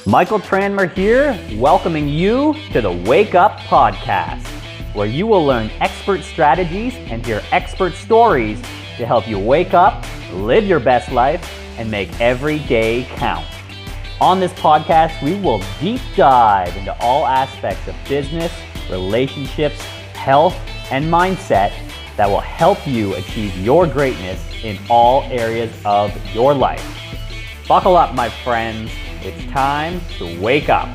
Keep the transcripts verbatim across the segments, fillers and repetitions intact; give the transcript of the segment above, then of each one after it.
Michael Tranmer here, welcoming you to the Wake Up Podcast, where you will learn expert strategies and hear expert stories to help you wake up, live your best life, and make every day count. On this podcast, we will deep dive into all aspects of business, relationships, health, and mindset that will help you achieve your greatness in all areas of your life. Buckle up, my friends. It's time to wake up.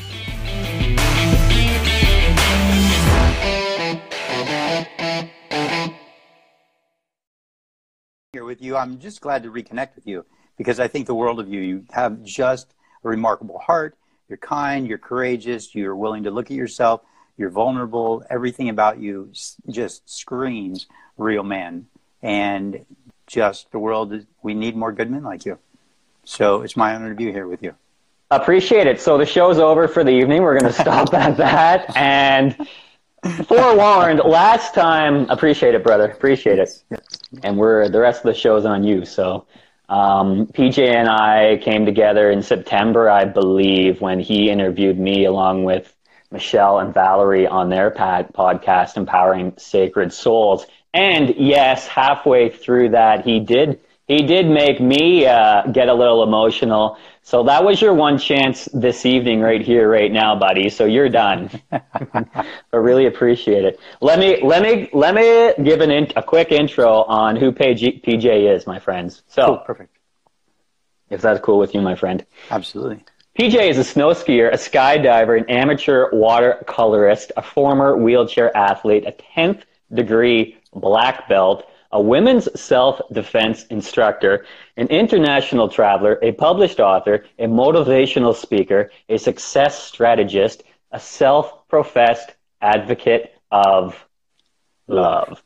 Here with you, I'm just glad to reconnect with you because I think the world of you. You have just a remarkable heart. You're kind, you're courageous, you're willing to look at yourself, you're vulnerable. Everything about you just screams real man. And just the world, we need more good men like you. So it's my honor to be here with you. Appreciate it. So the show's over for the evening. We're going to stop at that. And forewarned, last time, appreciate it, brother. Appreciate it. Yes. And we're the rest of the show's on you. So um, P J and I came together in September, I believe, when he interviewed me along with Michelle and Valerie on their pad podcast, Empowering Sacred Souls. And yes, halfway through that, he did he did make me uh, get a little emotional. So that was your one chance this evening, right here, right now, buddy. So you're done. I really appreciate it. Let me let me let me give an in, a quick intro on who P J is, my friends. So Cool, perfect. If that's cool with you, my friend. Absolutely. P J is a snow skier, a skydiver, an amateur watercolorist, a former wheelchair athlete, a tenth degree black belt, a women's self-defense instructor, an international traveler, a published author, a motivational speaker, a success strategist, a self-professed advocate of love.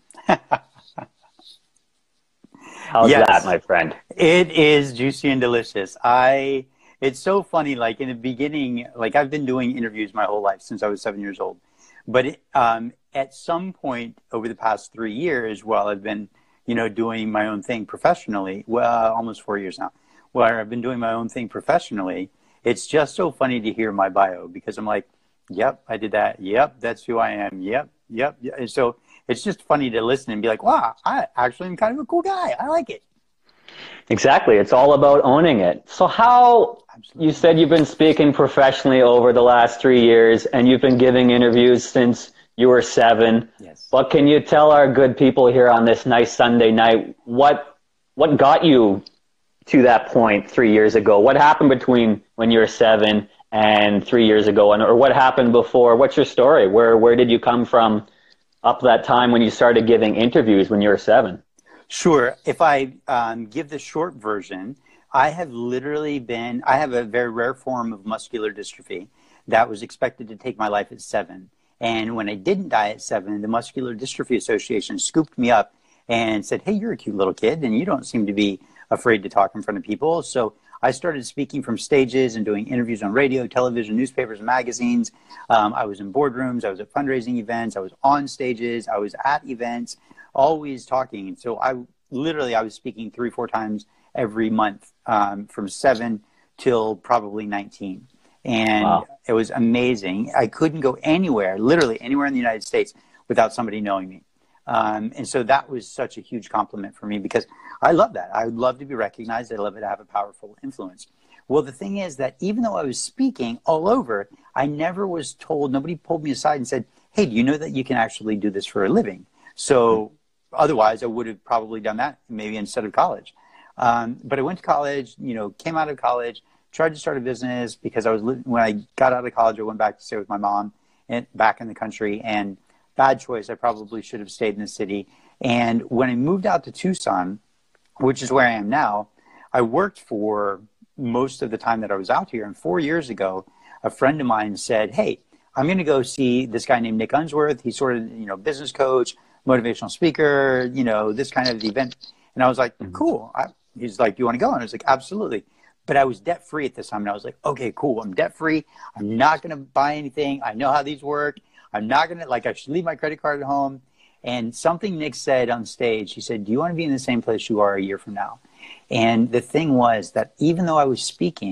How's Yes. that, my friend? It is juicy and delicious. I, it's so funny, like in the beginning, like I've been doing interviews my whole life since I was seven years old. But it, um, at some point over the past three years, while I've been, you know, doing my own thing professionally, well, almost four years now, where I've been doing my own thing professionally, it's just so funny to hear my bio because I'm like, yep, I did that. Yep, that's who I am. Yep, yep. yep. And so it's just funny to listen and be like, wow, I actually am kind of a cool guy. I like it. Exactly. It's all about owning it. So how, Absolutely. You said you've been speaking professionally over the last three years and you've been giving interviews since you were seven. Yes. But can you tell our good people here on this nice Sunday night, what, what got you to that point three years ago? What happened between when you were seven and three years ago? And, or what happened before? What's your story? Where, where did you come from up that time when you started giving interviews when you were seven? Sure. If I um, give the short version, I have literally been, I have a very rare form of muscular dystrophy that was expected to take my life at seven. And when I didn't die at seven, the Muscular Dystrophy Association scooped me up and said, hey, you're a cute little kid and you don't seem to be afraid to talk in front of people. So I started speaking from stages and doing interviews on radio, television, newspapers, and magazines. Um, I was in boardrooms. I was at fundraising events. I was on stages. I was at events, always talking. And so I literally, I was speaking three, four times every month um, from seven till probably nineteen. And wow. It was amazing. I couldn't go anywhere, literally anywhere in the United States without somebody knowing me. Um, and so that was such a huge compliment for me because I love that. I would love to be recognized. I love it to have a powerful influence. Well, the thing is that even though I was speaking all over, I never was told, nobody pulled me aside and said, hey, do you know that you can actually do this for a living? So otherwise I would have probably done that maybe instead of college. Um, but I went to college, you know, came out of college, tried to start a business because I was, when I got out of college, I went back to stay with my mom and back in the country, and bad choice. I probably should have stayed in the city. And when I moved out to Tucson, which is where I am now, I worked for most of the time that I was out here. And four years ago, a friend of mine said, hey, I'm going to go see this guy named Nick Unsworth. He's sort of, you know, business coach, motivational speaker, you know, this kind of event. And I was like, cool. I, he's like, you want to go? And I was like, absolutely. But I was debt free at this time. And I was like, okay, cool. I'm debt free. I'm not going to buy anything. I know how these work. I'm not going to, like, I should leave my credit card at home. And something Nick said on stage, he said, do you want to be in the same place you are a year from now? And the thing was that even though I was speaking,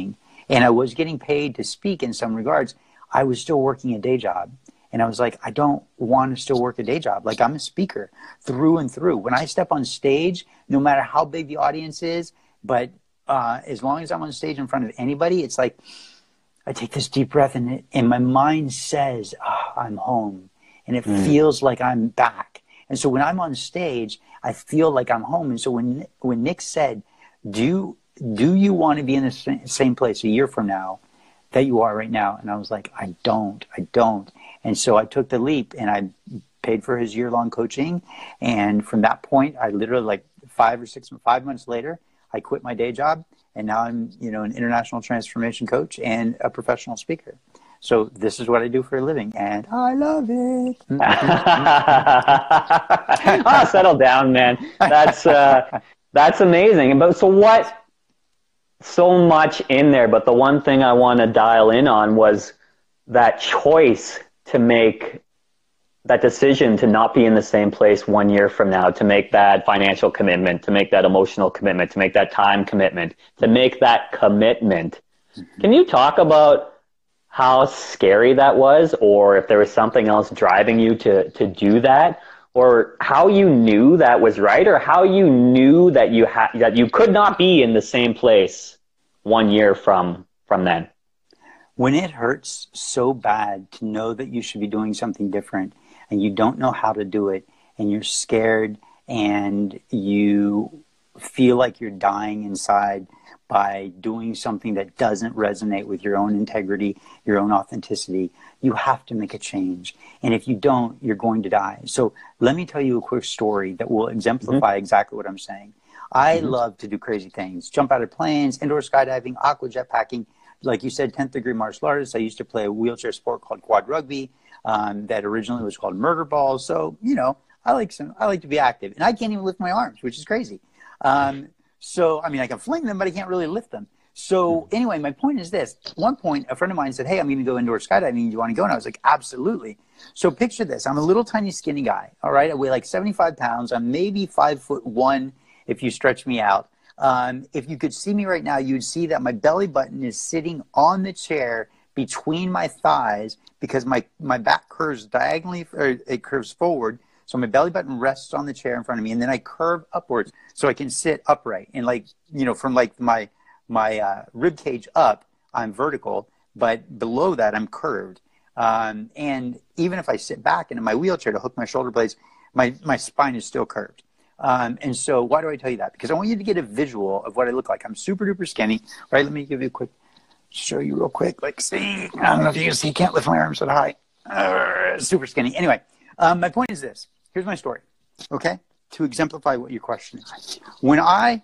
and I was getting paid to speak in some regards, I was still working a day job. And I was like, I don't want to still work a day job. Like, I'm a speaker through and through. When I step on stage, no matter how big the audience is, but uh, as long as I'm on stage in front of anybody, it's like I take this deep breath and, it, and my mind says, oh, I'm home. And it mm. feels like I'm back. And so when I'm on stage, I feel like I'm home. And so when when Nick said, do, do you want to be in the same place a year from now that you are right now? And I was like, I don't, I don't. And so I took the leap and I paid for his year-long coaching. And from that point, I literally, like five or six, five months later, I quit my day job. And now I'm, you know, an international transformation coach and a professional speaker. So this is what I do for a living, and I love it. Oh, settle down, man. That's uh, that's amazing. But so what? So much in there. But the one thing I want to dial in on was that choice to make that decision to not be in the same place one year from now, to make that financial commitment, to make that emotional commitment, to make that time commitment, to make that commitment. Mm-hmm. Can you talk about how scary that was, or if there was something else driving you to, to do that, or how you knew that was right, or how you knew that you had, that you could not be in the same place one year from, from then? When it hurts so bad to know that you should be doing something different and you don't know how to do it and you're scared and you feel like you're dying inside by doing something that doesn't resonate with your own integrity, your own authenticity, you have to make a change. And if you don't, you're going to die. So let me tell you a quick story that will exemplify mm-hmm. exactly what I'm saying. I mm-hmm. love to do crazy things, jump out of planes, indoor skydiving, aqua jet packing. Like you said, tenth degree martial artist. I used to play a wheelchair sport called quad rugby um, that originally was called murder ball. So, you know, I like some, I like to be active. And I can't even lift my arms, which is crazy. Um, so, I mean, I can fling them, but I can't really lift them. So anyway, my point is this. At one point, a friend of mine said, hey, I'm going to go indoor skydiving. Do you want to go? And I was like, absolutely. So picture this. I'm a little tiny skinny guy. All right. I weigh like seventy-five pounds. I'm maybe five foot one if you stretch me out. Um, if you could see me right now, you'd see that my belly button is sitting on the chair between my thighs because my, my back curves diagonally, or it curves forward. So my belly button rests on the chair in front of me, and then I curve upwards so I can sit upright. And like, you know, from like my, my uh, rib cage up, I'm vertical, but below that I'm curved. Um, and even if I sit back into my wheelchair to hook my shoulder blades, my, my spine is still curved. Um, and so why do I tell you that? Because I want you to get a visual of what I look like. I'm super duper skinny, right? Let me give you a quick, show you real quick. Like, see, I don't know if you can see, you can't lift my arms that high. Uh, super skinny. Anyway, um, my point is this. Here's my story, okay? To exemplify what your question is. When I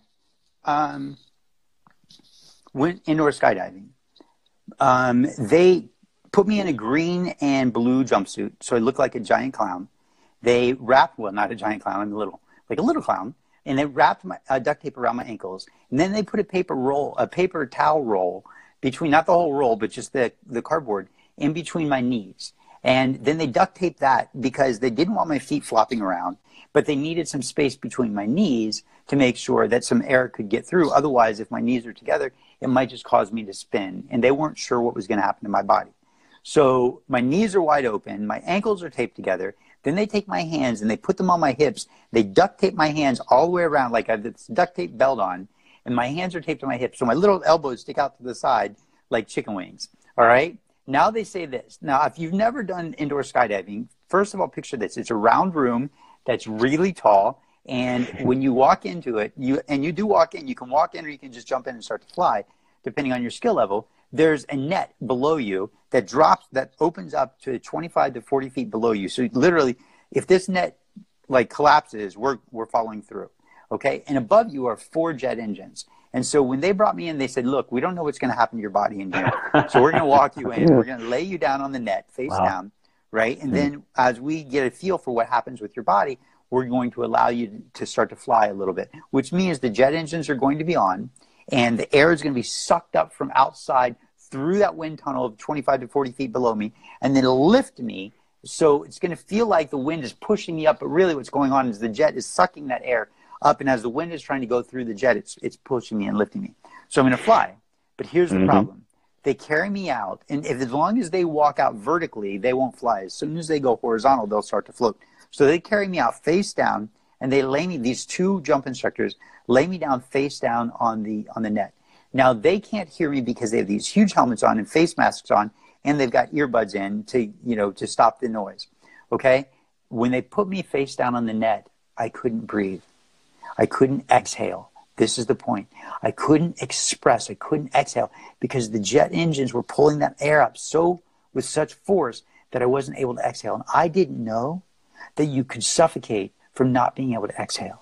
um, went indoor skydiving, um, they put me in a green and blue jumpsuit, so I looked like a giant clown. They wrapped, well, not a giant clown, I'm a little, like a little clown, and they wrapped my uh, duct tape around my ankles, and then they put a paper roll, a paper towel roll between, not the whole roll, but just the, the cardboard in between my knees. And then they duct taped that because they didn't want my feet flopping around, but they needed some space between my knees to make sure that some air could get through. Otherwise, if my knees are together, it might just cause me to spin. And they weren't sure what was going to happen to my body. So my knees are wide open. My ankles are taped together. Then they take my hands and they put them on my hips. They duct tape my hands all the way around like I have this duct tape belt on. And my hands are taped to my hips. So my little elbows stick out to the side like chicken wings. All right? Now they say this. Now, if you've never done indoor skydiving, first of all, picture this. It's a round room that's really tall. And when you walk into it, you and you do walk in, you can walk in or you can just jump in and start to fly, depending on your skill level. There's a net below you that drops, that opens up to twenty-five to forty feet below you. So literally, if this net like collapses, we're, we're following through. Okay. And above you are four jet engines. And so when they brought me in, they said, look, we don't know what's going to happen to your body in here. So we're going to walk you in. We're going to lay you down on the net, face wow. down, right? And then as we get a feel for what happens with your body, we're going to allow you to start to fly a little bit, which means the jet engines are going to be on and the air is going to be sucked up from outside through that wind tunnel of twenty-five to forty feet below me, and then it'll lift me. So it's going to feel like the wind is pushing me up, but really what's going on is the jet is sucking that air up, and as the wind is trying to go through the jet, it's it's pushing me and lifting me. So I'm going to fly. But here's the mm-hmm. problem. they carry me out, and if as long as they walk out vertically, they won't fly. As soon as they go horizontal, they'll start to float. So they carry me out face down, and they lay me. These two jump instructors lay me down face down on the on the net. Now they can't hear me because they have these huge helmets on and face masks on, and they've got earbuds in to you know to stop the noise. Okay, when they put me face down on the net, I couldn't breathe. I couldn't exhale. This is the point. I couldn't express. I couldn't exhale because the jet engines were pulling that air up so with such force that I wasn't able to exhale. And I didn't know that you could suffocate from not being able to exhale.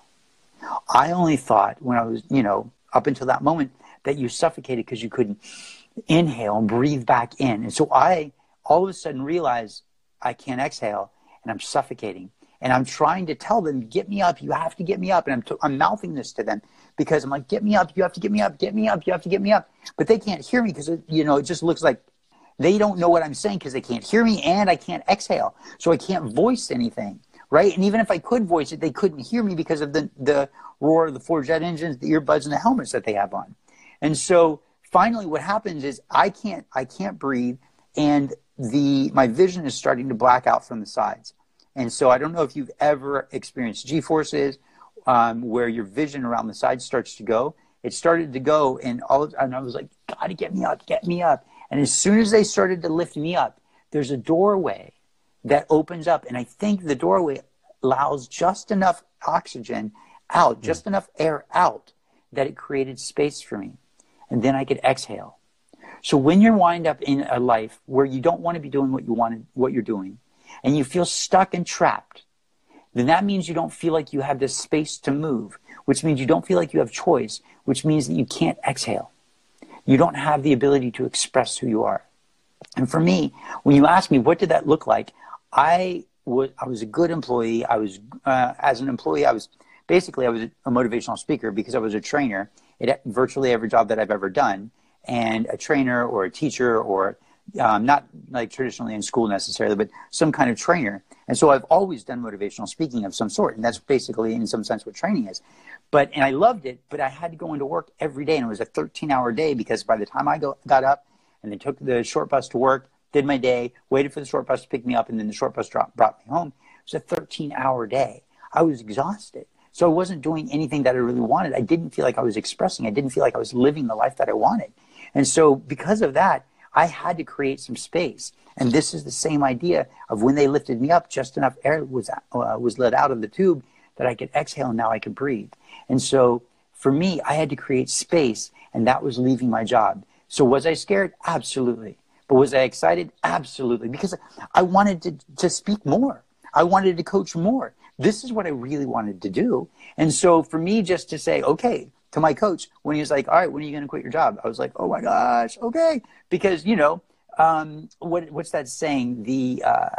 I only thought when I was, you know, up until that moment that you suffocated because you couldn't inhale and breathe back in. And so I all of a sudden realized I can't exhale and I'm suffocating. And I'm trying to tell them, get me up. You have to get me up. And I'm, t- I'm mouthing this to them because I'm like, get me up. You have to get me up. Get me up. You have to get me up. But they can't hear me because, you know, it just looks like they don't know what I'm saying because they can't hear me and I can't exhale. So I can't voice anything, right? And even if I could voice it, they couldn't hear me because of the, the roar of the four jet engines, the earbuds, and the helmets that they have on. And so finally what happens is I can't, I can't breathe, and the my vision is starting to black out from the sides. And so I don't know if you've ever experienced G-forces um, where your vision around the side starts to go. It started to go, and all of, and I was like, "Gotta get me up, get me up!" And as soon as they started to lift me up, there's a doorway that opens up, and I think the doorway allows just enough oxygen out, just mm. enough air out, that it created space for me, and then I could exhale. So when you're wind up in a life where you don't want to be doing what you wanted, what you're doing, and you feel stuck and trapped, then that means you don't feel like you have this space to move, which means you don't feel like you have choice, which means that you can't exhale. You don't have the ability to express who you are. And for me, when you ask me, what did that look like? I was, I was a good employee. I was, uh, as an employee, I was, basically I was a motivational speaker because I was a trainer at virtually every job that I've ever done, and a trainer or a teacher or Um, not like traditionally in school necessarily, but some kind of trainer. And so I've always done motivational speaking of some sort. And that's basically in some sense what training is. But, and I loved it, but I had to go into work every day. And it was a thirteen hour day because by the time I go, got up and then took the short bus to work, did my day, waited for the short bus to pick me up, and then the short bus drop, brought me home. It was a thirteen hour day. I was exhausted. So I wasn't doing anything that I really wanted. I didn't feel like I was expressing. I didn't feel like I was living the life that I wanted. And so because of that, I had to create some space. And this is the same idea of when they lifted me up, just enough air was uh, was let out of the tube that I could exhale, and now I could breathe. And so for me, I had to create space, and that was leaving my job. So was I scared? Absolutely. But was I excited? Absolutely. Because I wanted to, to speak more. I wanted to coach more. This is what I really wanted to do. And so for me, just to say, okay, to my coach, when he was like, all right, when are you going to quit your job? I was like, oh my gosh, okay. Because, you know, um, what what's that saying? The uh,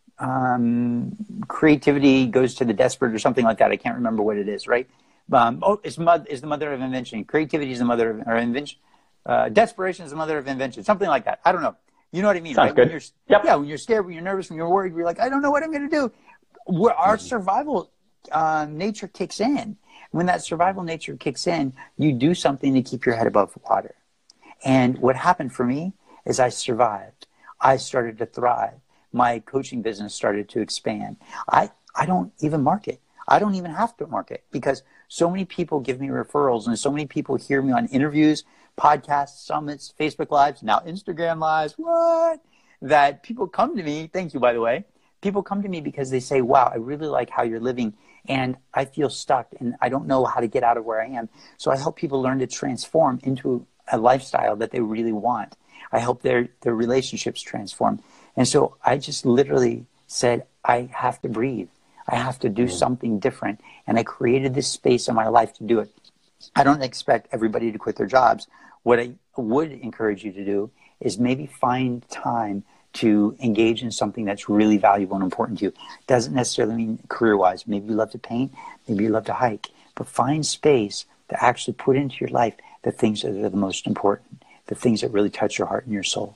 um, creativity goes to the desperate or something like that. I can't remember what it is, right? Um, oh, it's, mo- is the mother of invention. Creativity is the mother of or invention. Uh, desperation is the mother of invention. Something like that. I don't know. You know what I mean, Sounds right? good. When you're, yep. Yeah, when you're scared, when you're nervous, when you're worried, you're like, I don't know what I'm going to do. Where our survival uh, nature kicks in. When that survival nature kicks in, you do something to keep your head above water. And what happened for me is I survived. I started to thrive. My coaching business started to expand. I, I don't even market. I don't even have to market because so many people give me referrals and so many people hear me on interviews, podcasts, summits, Facebook Lives, now Instagram Lives, what? That people come to me, thank you, by the way. People come to me because they say, wow, I really like how you're living and I feel stuck and I don't know how to get out of where I am. So I help people learn to transform into a lifestyle that they really want. I help their, their relationships transform. And so I just literally said, I have to breathe. I have to do mm. something different. And I created this space in my life to do it. I don't expect everybody to quit their jobs. What I would encourage you to do is maybe find time to engage in something that's really valuable and important to you. Doesn't necessarily mean career-wise. Maybe you love to paint. Maybe you love to hike. But find space to actually put into your life the things that are the most important, the things that really touch your heart and your soul.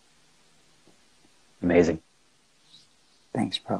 Amazing. Thanks, bro.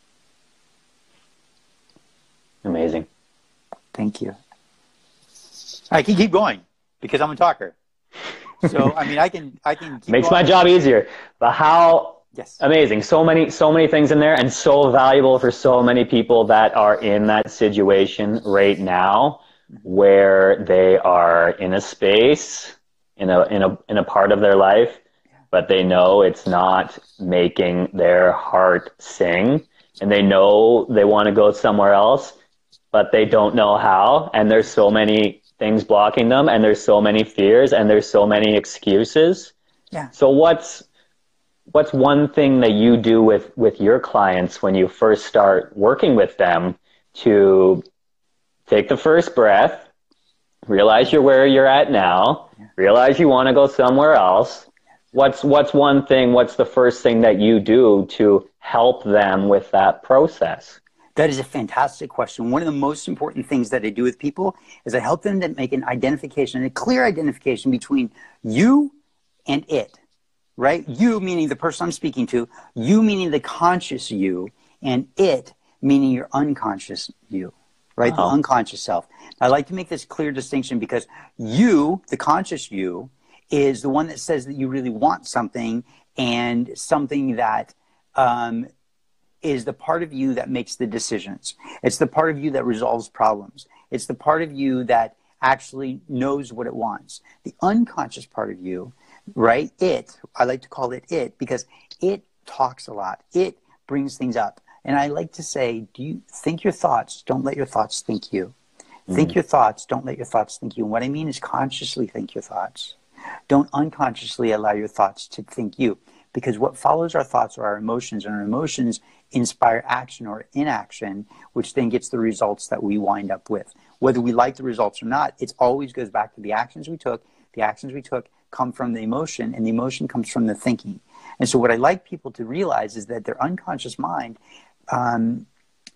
Amazing. Thank you. I can keep going because I'm a talker. So, I mean, I can, I can keep Makes going. my job easier. But how Yes. amazing. So many, so many things in there, and so valuable for so many people that are in that situation right now where they are in a space, in a, in a, in a part of their life, but they know it's not making their heart sing, and they know they want to go somewhere else, but they don't know how. And there's so many things blocking them, and there's so many fears, and there's so many excuses. Yeah. So what's, what's one thing that you do with, with your clients when you first start working with them to take the first breath, realize you're where you're at now, realize you want to go somewhere else? What's, what's one thing, what's the first thing that you do to help them with that process? That is a fantastic question. One of the most important things that I do with people is I help them to make an identification, a clear identification between you and it, right? You meaning the person I'm speaking to, you meaning the conscious you, and it meaning your unconscious you, right? Uh-huh. The unconscious self. I like to make this clear distinction because you, the conscious you, is the one that says that you really want something, and something that um, is the part of you that makes the decisions. It's the part of you that resolves problems. It's the part of you that actually knows what it wants. The unconscious part of you, right? It, I like to call it it because it talks a lot. It brings things up. And I like to say, do you think your thoughts? Don't let your thoughts think you. Mm. Think your thoughts. Don't let your thoughts think you. And what I mean is consciously think your thoughts. Don't unconsciously allow your thoughts to think you, because what follows our thoughts are our emotions, and our emotions inspire action or inaction, which then gets the results that we wind up with. Whether we like the results or not, it always goes back to the actions we took. The actions we took come from the emotion, and the emotion comes from the thinking. And so what I like people to realize is that their unconscious mind um,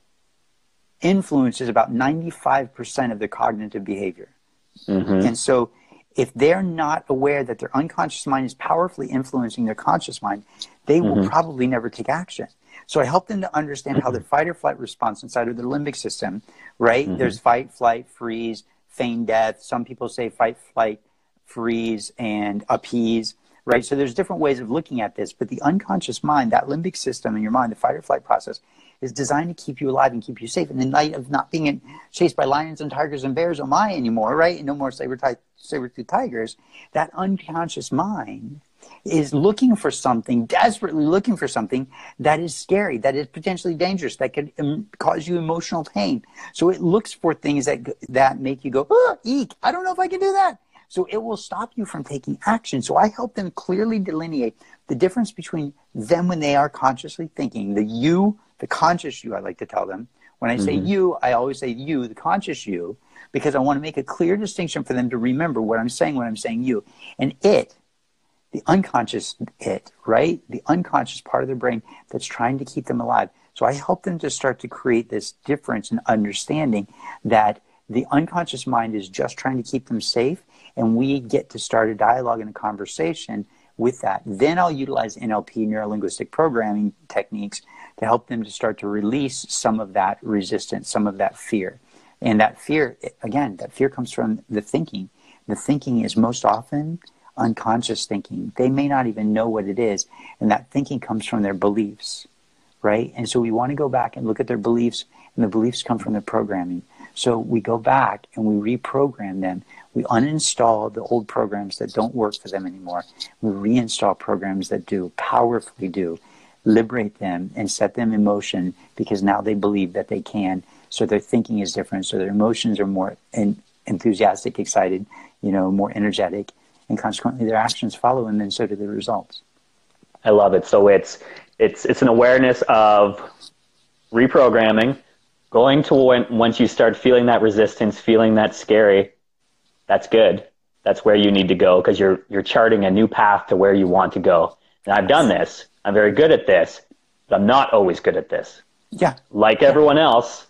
influences about ninety-five percent of their cognitive behavior. Mm-hmm. And so if they're not aware that their unconscious mind is powerfully influencing their conscious mind, they will mm-hmm. probably never take action. So I help them to understand how their fight or flight response inside of their limbic system, right? Mm-hmm. There's fight, flight, freeze, feign death. Some people say fight, flight, freeze, and appease, right? So there's different ways of looking at this, but the unconscious mind, that limbic system in your mind, the fight or flight process, is designed to keep you alive and keep you safe. And in light of not being chased by lions and tigers and bears, oh my, anymore, right? And no more saber-toothed saber-toothed tigers, that unconscious mind is looking for something, desperately looking for something that is scary, that is potentially dangerous, that could um, cause you emotional pain. So it looks for things that that make you go, oh, eek, I don't know if I can do that. So it will stop you from taking action. So I help them clearly delineate the difference between them when they are consciously thinking, the you, the conscious you, I like to tell them. When I say mm-hmm. you, I always say you, the conscious you, because I want to make a clear distinction for them to remember what I'm saying when I'm saying you. And it, the unconscious it, right? The unconscious part of their brain that's trying to keep them alive. So I help them to start to create this difference in understanding that the unconscious mind is just trying to keep them safe, and we get to start a dialogue and a conversation with that. Then I'll utilize N L P, neuro-linguistic programming techniques, to help them to start to release some of that resistance, some of that fear. And that fear, again, that fear comes from the thinking. The thinking is most often unconscious thinking. They may not even know what it is. And that thinking comes from their beliefs, right? And so we want to go back and look at their beliefs, and the beliefs come from their programming. So we go back and we reprogram them. We uninstall the old programs that don't work for them anymore. We reinstall programs that do, powerfully do, liberate them and set them in motion, because now they believe that they can. So their thinking is different. So their emotions are more en- enthusiastic, excited, you know, more energetic, and consequently their actions follow, and then so do the results. I love it. So it's it's it's an awareness of reprogramming, going to when once you start feeling that resistance, feeling that scary, that's good. That's where you need to go, because you're you're charting a new path to where you want to go. And I've done this. I'm very good at this, but I'm not always good at this. Yeah. Like everyone else,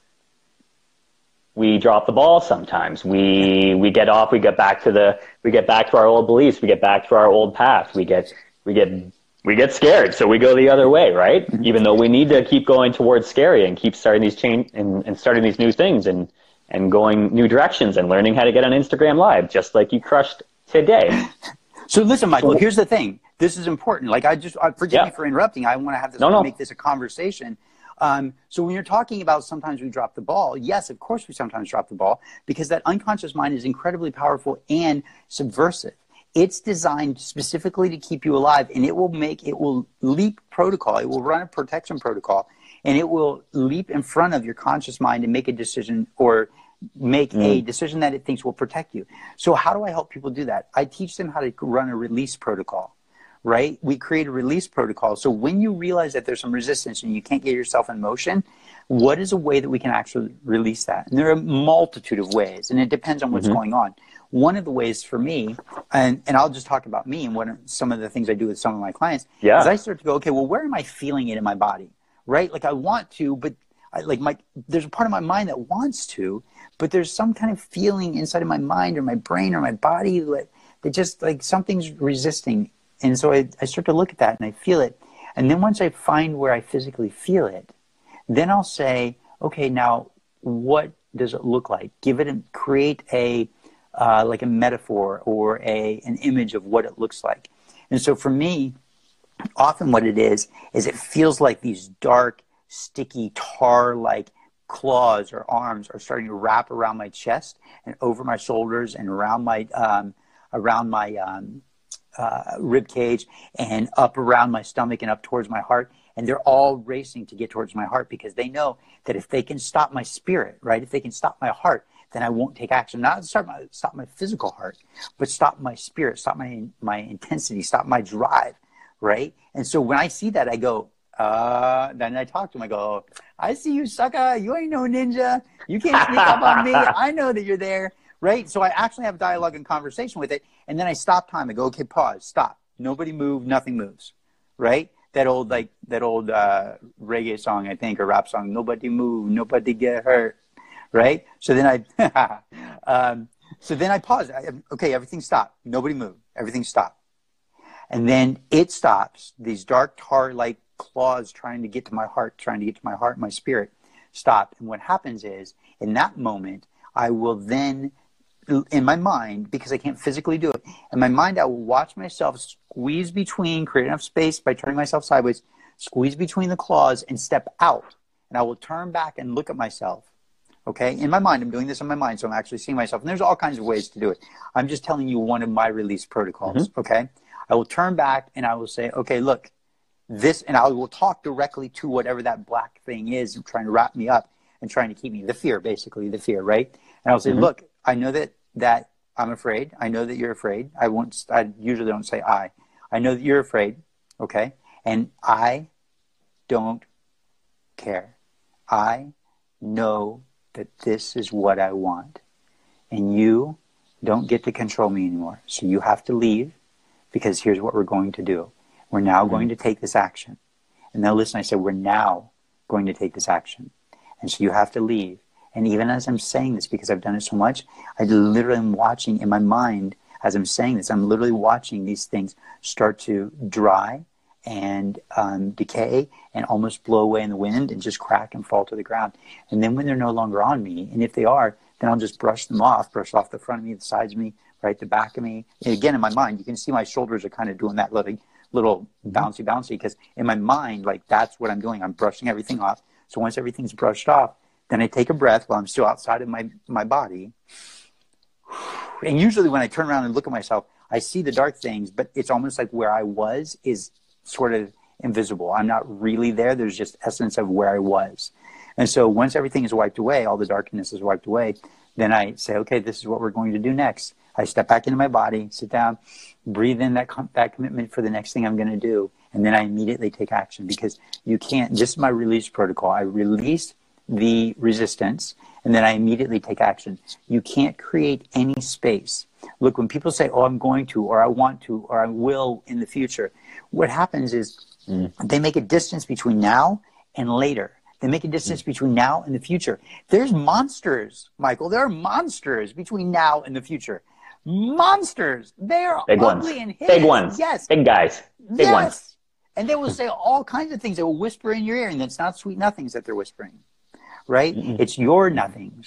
we drop the ball sometimes. We we get off. We get back to the. We get back to our old beliefs. We get back to our old path. We get we get we get scared, so we go the other way, right? Mm-hmm. Even though we need to keep going towards scary and keep starting these change and, and starting these new things and and going new directions and learning how to get on Instagram Live, just like you crushed today. So listen, Michael, here's the thing. This is important. Like I just, uh, forgive yeah. me for interrupting. I want to have this, no, no. make this a conversation. Um, so when you're talking about sometimes we drop the ball, yes, of course we sometimes drop the ball because that unconscious mind is incredibly powerful and subversive. It's designed specifically to keep you alive, and it will make, it will leap protocol. It will run a protection protocol, and it will leap in front of your conscious mind and make a decision or make mm. a decision that it thinks will protect you. So how do I help people do that? I teach them how to run a release protocol, right? We create a release protocol. So when you realize that there's some resistance and you can't get yourself in motion, what is a way that we can actually release that? And there are a multitude of ways, and it depends on what's mm-hmm. going on. One of the ways for me, and, and I'll just talk about me and what are some of the things I do with some of my clients, yeah. is I start to go, okay, well, where am I feeling it in my body, right? Like I want to, but I, like my, there's a part of my mind that wants to, but there's some kind of feeling inside of my mind or my brain or my body that, that just like something's resisting. And so I, I start to look at that and I feel it. And then once I find where I physically feel it, then I'll say, okay, now what does it look like? Give it and create a, uh, like a metaphor or a, an image of what it looks like. And so for me, often what it is, is it feels like these dark, sticky, tar-like claws or arms are starting to wrap around my chest and over my shoulders and around my, um, around my, um, uh, rib cage and up around my stomach and up towards my heart. And they're all racing to get towards my heart because they know that if they can stop my spirit, right, if they can stop my heart, then I won't take action. Not stop my, stop my physical heart, but stop my spirit, stop my, my intensity, stop my drive, right? And so when I see that, I go, uh, then I talk to him. I go, I see you, sucker. You ain't no ninja. You can't sneak up on me. I know that you're there, right? So I actually have dialogue and conversation with it. And then I stop time. I go, okay, pause, stop. Nobody move, nothing moves, right? That old, like, that old uh, reggae song, I think, or rap song, nobody move, nobody get hurt, right? So then I, um, so then I pause. I, okay, everything stopped. Nobody moved. Everything stopped. And then it stops. These dark tar-like claws trying to get to my heart, trying to get to my heart, my spirit, stop. And what happens is, in that moment, I will then, in my mind, because I can't physically do it, in my mind, I will watch myself squeeze between, create enough space by turning myself sideways, squeeze between the claws and step out. And I will turn back and look at myself. Okay? In my mind, I'm doing this in my mind, so I'm actually seeing myself. And there's all kinds of ways to do it. I'm just telling you one of my release protocols. Mm-hmm. Okay? I will turn back and I will say, okay, look, this, and I will talk directly to whatever that black thing is trying to wrap me up and trying to keep me, the fear, basically, the fear, right? And I'll say, mm-hmm. look, I know that, that I'm afraid. I know that you're afraid. I won't, I usually don't say I. I know that you're afraid, okay? And I don't care. I know that this is what I want. And you don't get to control me anymore. So you have to leave because here's what we're going to do. We're now mm-hmm. going to take this action. And now listen, I said, we're now going to take this action. And so you have to leave. And even as I'm saying this, because I've done it so much, I literally am watching in my mind, as I'm saying this, I'm literally watching these things start to dry and um, decay and almost blow away in the wind and just crack and fall to the ground. And then when they're no longer on me, and if they are, then I'll just brush them off, brush off the front of me, the sides of me, right, the back of me. And again, in my mind, you can see my shoulders are kind of doing that little, little bouncy, bouncy, because in my mind, like, that's what I'm doing. I'm brushing everything off. So once everything's brushed off, then I take a breath while I'm still outside of my, my body. And usually when I turn around and look at myself, I see the dark things, but it's almost like where I was is sort of invisible. I'm not really there. There's just essence of where I was. And so once everything is wiped away, all the darkness is wiped away, then I say, okay, this is what we're going to do next. I step back into my body, sit down, breathe in that, com- that commitment for the next thing I'm going to do. And then I immediately take action because you can't, this is my release protocol. I release the resistance, and then I immediately take action. You can't create any space. Look, when people say, oh, I'm going to, or I want to, or I will in the future, what happens is mm. they make a distance between now and later. They make a distance mm. between now and the future. There's monsters, Michael. There are monsters between now and the future. Monsters. They are Big ugly ones. and hideous. Big ones. Yes. Big guys. Big yes. ones. And they will say all kinds of things. They will whisper in your ear, and it's not sweet nothings that they're whispering. Right? Mm-hmm. It's your nothings.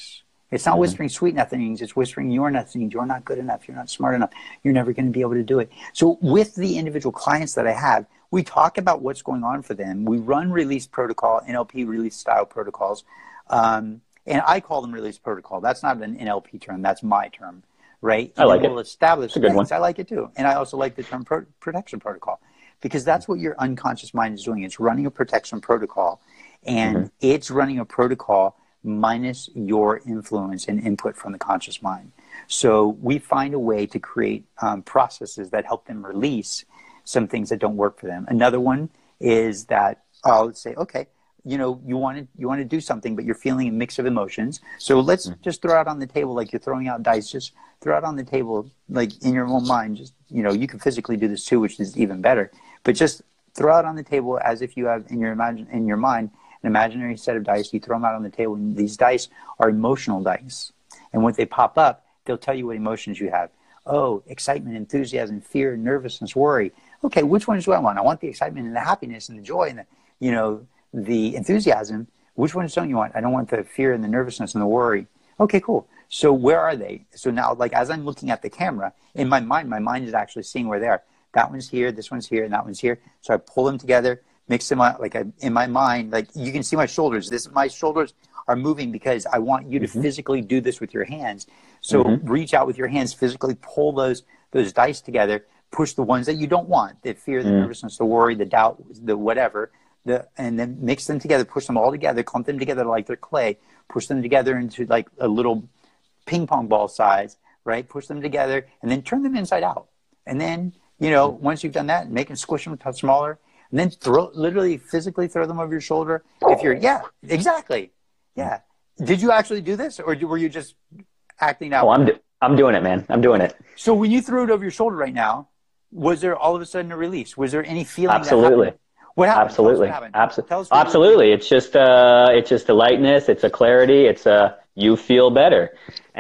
It's not Mm-hmm. whispering sweet nothings. It's whispering you're nothing. You're not good enough. You're not smart enough. You're never going to be able to do it. So with the individual clients that I have, we talk about what's going on for them. We run release protocol, N L P release style protocols. Um, and I call them release protocol. That's not an N L P term. That's my term, right? And I like then it. we'll establish It's a good things. one. I like it too. And I also like the term pro- protection protocol, because that's what your unconscious mind is doing. It's running a protection protocol, and Mm-hmm. it's running a protocol minus your influence and input from the conscious mind. So we find a way to create um, processes that help them release some things that don't work for them. Another one is that I'll say, okay, you know, you want to you want to do something, but you're feeling a mix of emotions. So let's Mm-hmm. just throw out on the table like you're throwing out dice. Just throw out on the table, like in your own mind. Just, you know, you can physically do this too, which is even better. But just throw out on the table as if you have in your imagine in your mind an imaginary set of dice. You throw them out on the table, and these dice are emotional dice. And when they pop up, they'll tell you what emotions you have. Oh, excitement, enthusiasm, fear, nervousness, worry. Okay, which ones do I want? I want the excitement and the happiness and the joy and the, you know, the enthusiasm. Which ones don't you want? I don't want the fear and the nervousness and the worry. Okay, cool. So where are they? So now, like, as I'm looking at the camera, in my mind, my mind is actually seeing where they are. That one's here, this one's here, and that one's here. So I pull them together, mix them up, like I, in my mind, like you can see my shoulders. This, my shoulders are moving because I want you to Mm-hmm. physically do this with your hands. So Mm-hmm. reach out with your hands, physically pull those those dice together, push the ones that you don't want, the fear, the Mm. nervousness, the worry, the doubt, the whatever, the, and then mix them together, push them all together, clump them together like they're clay, push them together into like a little ping pong ball size, right? Push them together and then turn them inside out. And then, you know, once you've done that, make them squish them touch smaller, and then throw, literally physically throw them over your shoulder. If you're, yeah, exactly. Yeah. Did you actually do this, or were you just acting out? Oh, I'm do- I'm doing it, man. I'm doing it. So when you threw it over your shoulder right now, was there all of a sudden a release? Was there any feeling? Absolutely. That happened? What happened? Absolutely. Tell us what happened. Absolutely. Tell us what Absolutely. It's just uh it's just a lightness, it's a clarity, it's a you feel better.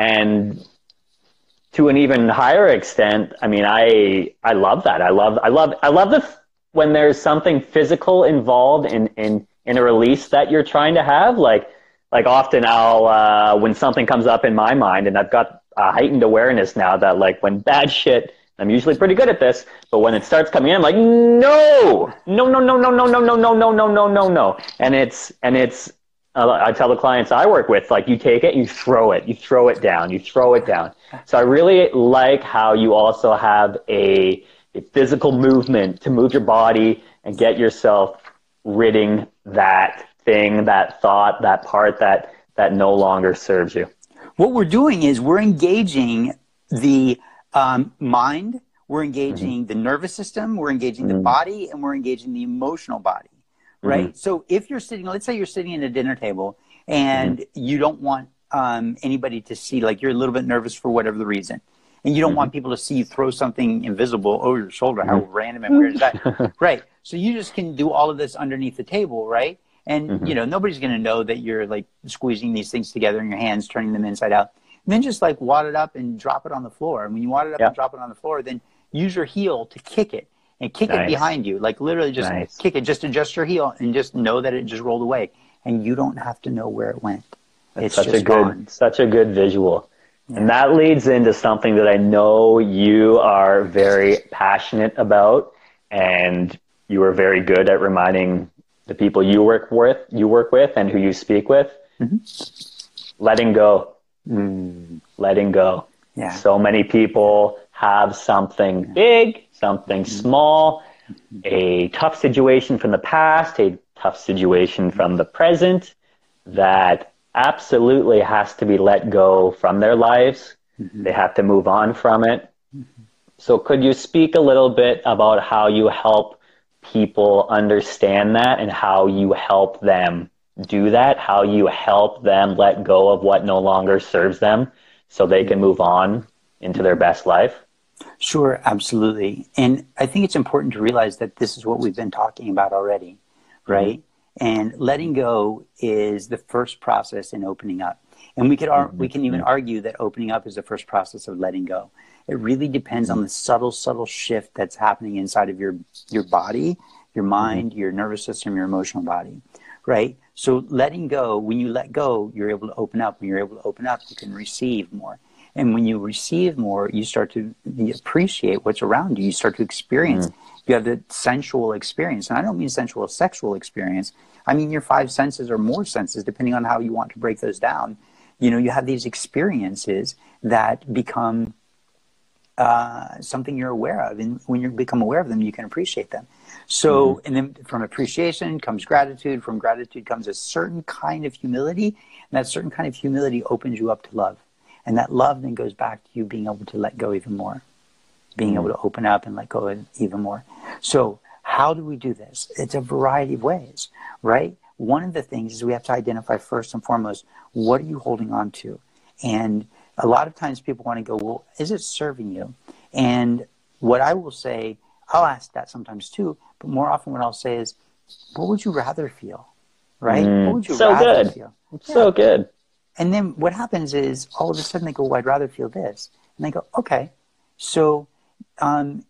And to an even higher extent, I mean, I I love that. I love I love I love the when there's something physical involved in in in a release that you're trying to have. Like like often I'll uh when something comes up in my mind, and I've got a heightened awareness now that like when bad shit, I'm usually pretty good at this, but when it starts coming in, I'm like, no, no, no, no, no, no, no, no, no, no, no, no, no, no. And it's, and it's, uh, I tell the clients I work with, like, you take it, you throw it, you throw it down, you throw it down. So I really like how you also have a, a physical movement to move your body and get yourself ridding that thing, that thought, that part that, that no longer serves you. What we're doing is we're engaging the um, mind, we're engaging mm-hmm. the nervous system, we're engaging mm-hmm. the body, and we're engaging the emotional body, right? Mm-hmm. So if you're sitting, let's say you're sitting at a dinner table and mm-hmm. you don't want um, anybody to see, like you're a little bit nervous for whatever the reason, and you don't mm-hmm. want people to see you throw something invisible over your shoulder. Mm-hmm. How random and weird is that? Right. So you just can do all of this underneath the table, right? And, mm-hmm. you know, nobody's going to know that you're like squeezing these things together in your hands, turning them inside out. And then just like wad it up and drop it on the floor. And when you wad it up yep. and drop it on the floor, then use your heel to kick it and kick nice. It behind you. Like literally just nice. Kick it, just adjust your heel and just know that it just rolled away. And you don't have to know where it went. That's it's such just a good, gone. Such a good visual. Yeah. And that leads into something that I know you are very passionate about, and you are very good at reminding the people you work with, you work with, and who you speak with. Mm-hmm. Letting go. Mm. Letting go. Yeah. So many people have something big, something mm-hmm. small, mm-hmm. a tough situation from the past, a tough situation from the present that absolutely has to be let go from their lives. Mm-hmm. They have to move on from it. Mm-hmm. So could you speak a little bit about how you help people understand that and how you help them do that, how you help them let go of what no longer serves them so they can move on into their best life? Sure, absolutely. And I think it's important to realize that this is what we've been talking about already, right? Mm-hmm. And letting go is the first process in opening up. And we could ar- mm-hmm. we can even argue that opening up is the first process of letting go. It really depends on the subtle, subtle shift that's happening inside of your, your body, your mind, mm-hmm. your nervous system, your emotional body, right? So letting go, when you let go, you're able to open up. When you're able to open up, you can receive more. And when you receive more, you start to appreciate what's around you. You start to experience. Mm. You have the sensual experience. And I don't mean sensual sexual experience. I mean your five senses or more senses, depending on how you want to break those down. You know, you have these experiences that become uh, something you're aware of. And when you become aware of them, you can appreciate them. So, mm-hmm. and then from appreciation comes gratitude. From gratitude comes a certain kind of humility. And that certain kind of humility opens you up to love. And that love then goes back to you being able to let go even more. Being mm-hmm. able to open up and let go even more. So how do we do this? It's a variety of ways, right? One of the things is we have to identify first and foremost, what are you holding on to? And a lot of times people want to go, well, is it serving you? And what I will say, I'll ask that sometimes too, but more often what I'll say is, what would you rather feel? Right? Mm, what would you so rather good. feel? It's yeah. so good. And then what happens is all of a sudden they go, well, I'd rather feel this. And they go, okay. So um,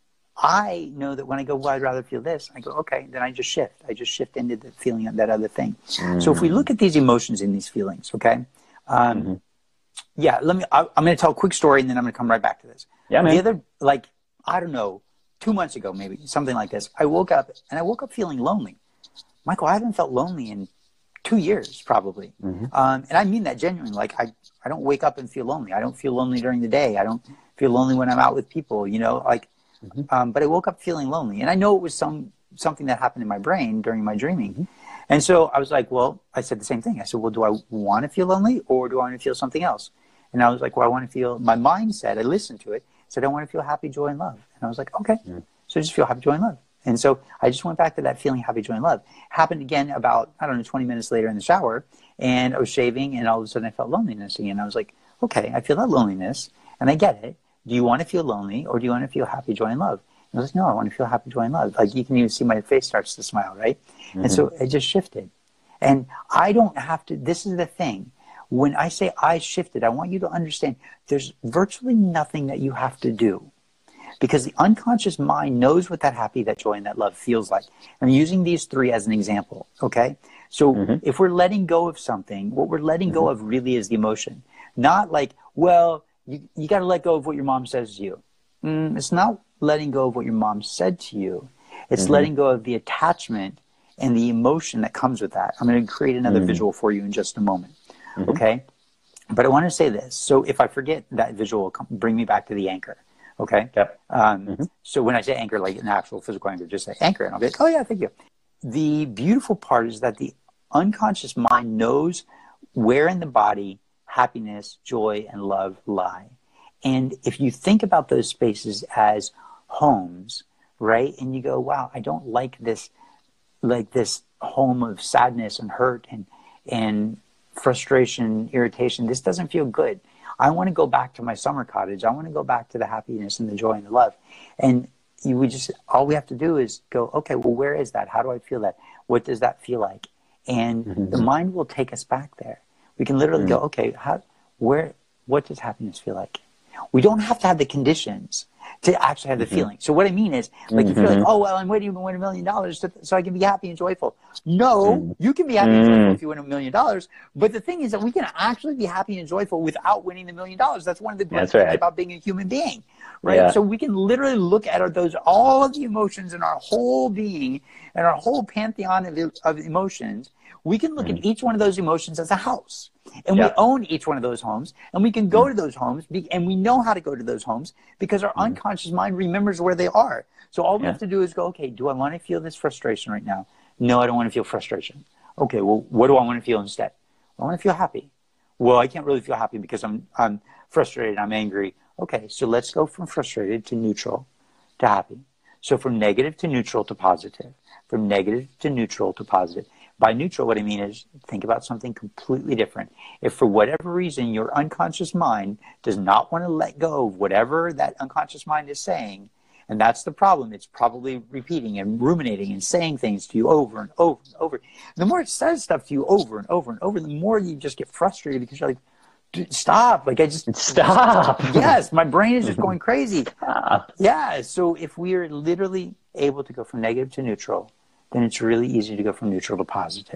I know that when I go, well, I'd rather feel this, I go, okay, then I just shift. I just shift into the feeling of that other thing. Mm. So if we look at these emotions and these feelings, okay, um, mm-hmm. yeah, let me, I, I'm going to tell a quick story and then I'm going to come right back to this. Yeah, man. The other, like, I don't know, two months ago, maybe something like this, I woke up and I woke up feeling lonely. Michael, I haven't felt lonely in two years probably. Mm-hmm. Um, and I mean that genuinely. Like I, I don't wake up and feel lonely. I don't feel lonely during the day. I don't feel lonely when I'm out with people, you know, like, mm-hmm. um, but I woke up feeling lonely. And I know it was some, something that happened in my brain during my dreaming. Mm-hmm. And so I was like, well, I said the same thing. I said, well, do I want to feel lonely or do I want to feel something else? And I was like, well, I want to feel, my mind said, I listened to it, said, I want to feel happy, joy, and love. And I was like, okay, mm-hmm. so just feel happy, joy, and love. And so I just went back to that feeling happy, joy, and love. Happened again about, I don't know, twenty minutes later in the shower. And I was shaving and all of a sudden I felt loneliness again. I was like, okay, I feel that loneliness and I get it. Do you want to feel lonely or do you want to feel happy, joy, and love? And I was like, no, I want to feel happy, joy, and love. Like you can even see my face starts to smile, right? Mm-hmm. And so it just shifted. And I don't have to, this is the thing. When I say I shifted, I want you to understand there's virtually nothing that you have to do. Because the unconscious mind knows what that happy, that joy, and that love feels like. I'm using these three as an example, okay? So mm-hmm. if we're letting go of something, what we're letting mm-hmm. go of really is the emotion. Not like, well, you, you got to let go of what your mom says to you. Mm, it's not letting go of what your mom said to you. It's mm-hmm. letting go of the attachment and the emotion that comes with that. I'm going to create another mm-hmm. visual for you in just a moment, mm-hmm. okay? But I want to say this. So if I forget that visual, bring me back to the anchor. Okay. Yep. Um, mm-hmm. So when I say anchor, like an actual physical anchor, just say anchor, and I'll be like, oh yeah, thank you. The beautiful part is that the unconscious mind knows where in the body happiness, joy, and love lie. And if you think about those spaces as homes, right? And you go, wow, I don't like this, like this home of sadness and hurt and and frustration, irritation. This doesn't feel good. I want to go back to my summer cottage. I want to go back to the happiness and the joy and the love. And you would just, all we have to do is go, okay, well, where is that? How do I feel that? What does that feel like? And mm-hmm. the mind will take us back there. We can literally mm-hmm. go, okay, how, where, what does happiness feel like? We don't have to have the conditions to actually have the mm-hmm. feeling. So what I mean is, like, mm-hmm. if you're like, oh, well, I'm waiting to win a million dollars so, so I can be happy and joyful. No, mm-hmm. you can be happy mm-hmm. and joyful if you win a million dollars. But the thing is that we can actually be happy and joyful without winning the million dollars. That's one of the great things right. about being a human being, right? Yeah. So we can literally look at our, those, all of the emotions in our whole being and our whole pantheon of, of emotions. We can look mm-hmm. at each one of those emotions as a house. And yeah. we own each one of those homes. And we can go mm-hmm. to those homes. Be, and we know how to go to those homes because our mm-hmm. unconscious mind remembers where they are. So all we yeah. have to do is go, okay, do I want to feel this frustration right now? No, I don't want to feel frustration. Okay, well, what do I want to feel instead? I want to feel happy. Well, I can't really feel happy because I'm, I'm frustrated. I'm angry. Okay, so let's go from frustrated to neutral to happy. So from negative to neutral to positive. From negative to neutral to positive. By neutral, what I mean is think about something completely different. If for whatever reason your unconscious mind does not want to let go of whatever that unconscious mind is saying, and that's the problem, it's probably repeating and ruminating and saying things to you over and over and over. The more it says stuff to you over and over and over, the more you just get frustrated because you're like, stop. Like I just stop. Yes, my brain is just going crazy. Stop. Yeah. So if we are literally able to go from negative to neutral, then it's really easy to go from neutral to positive.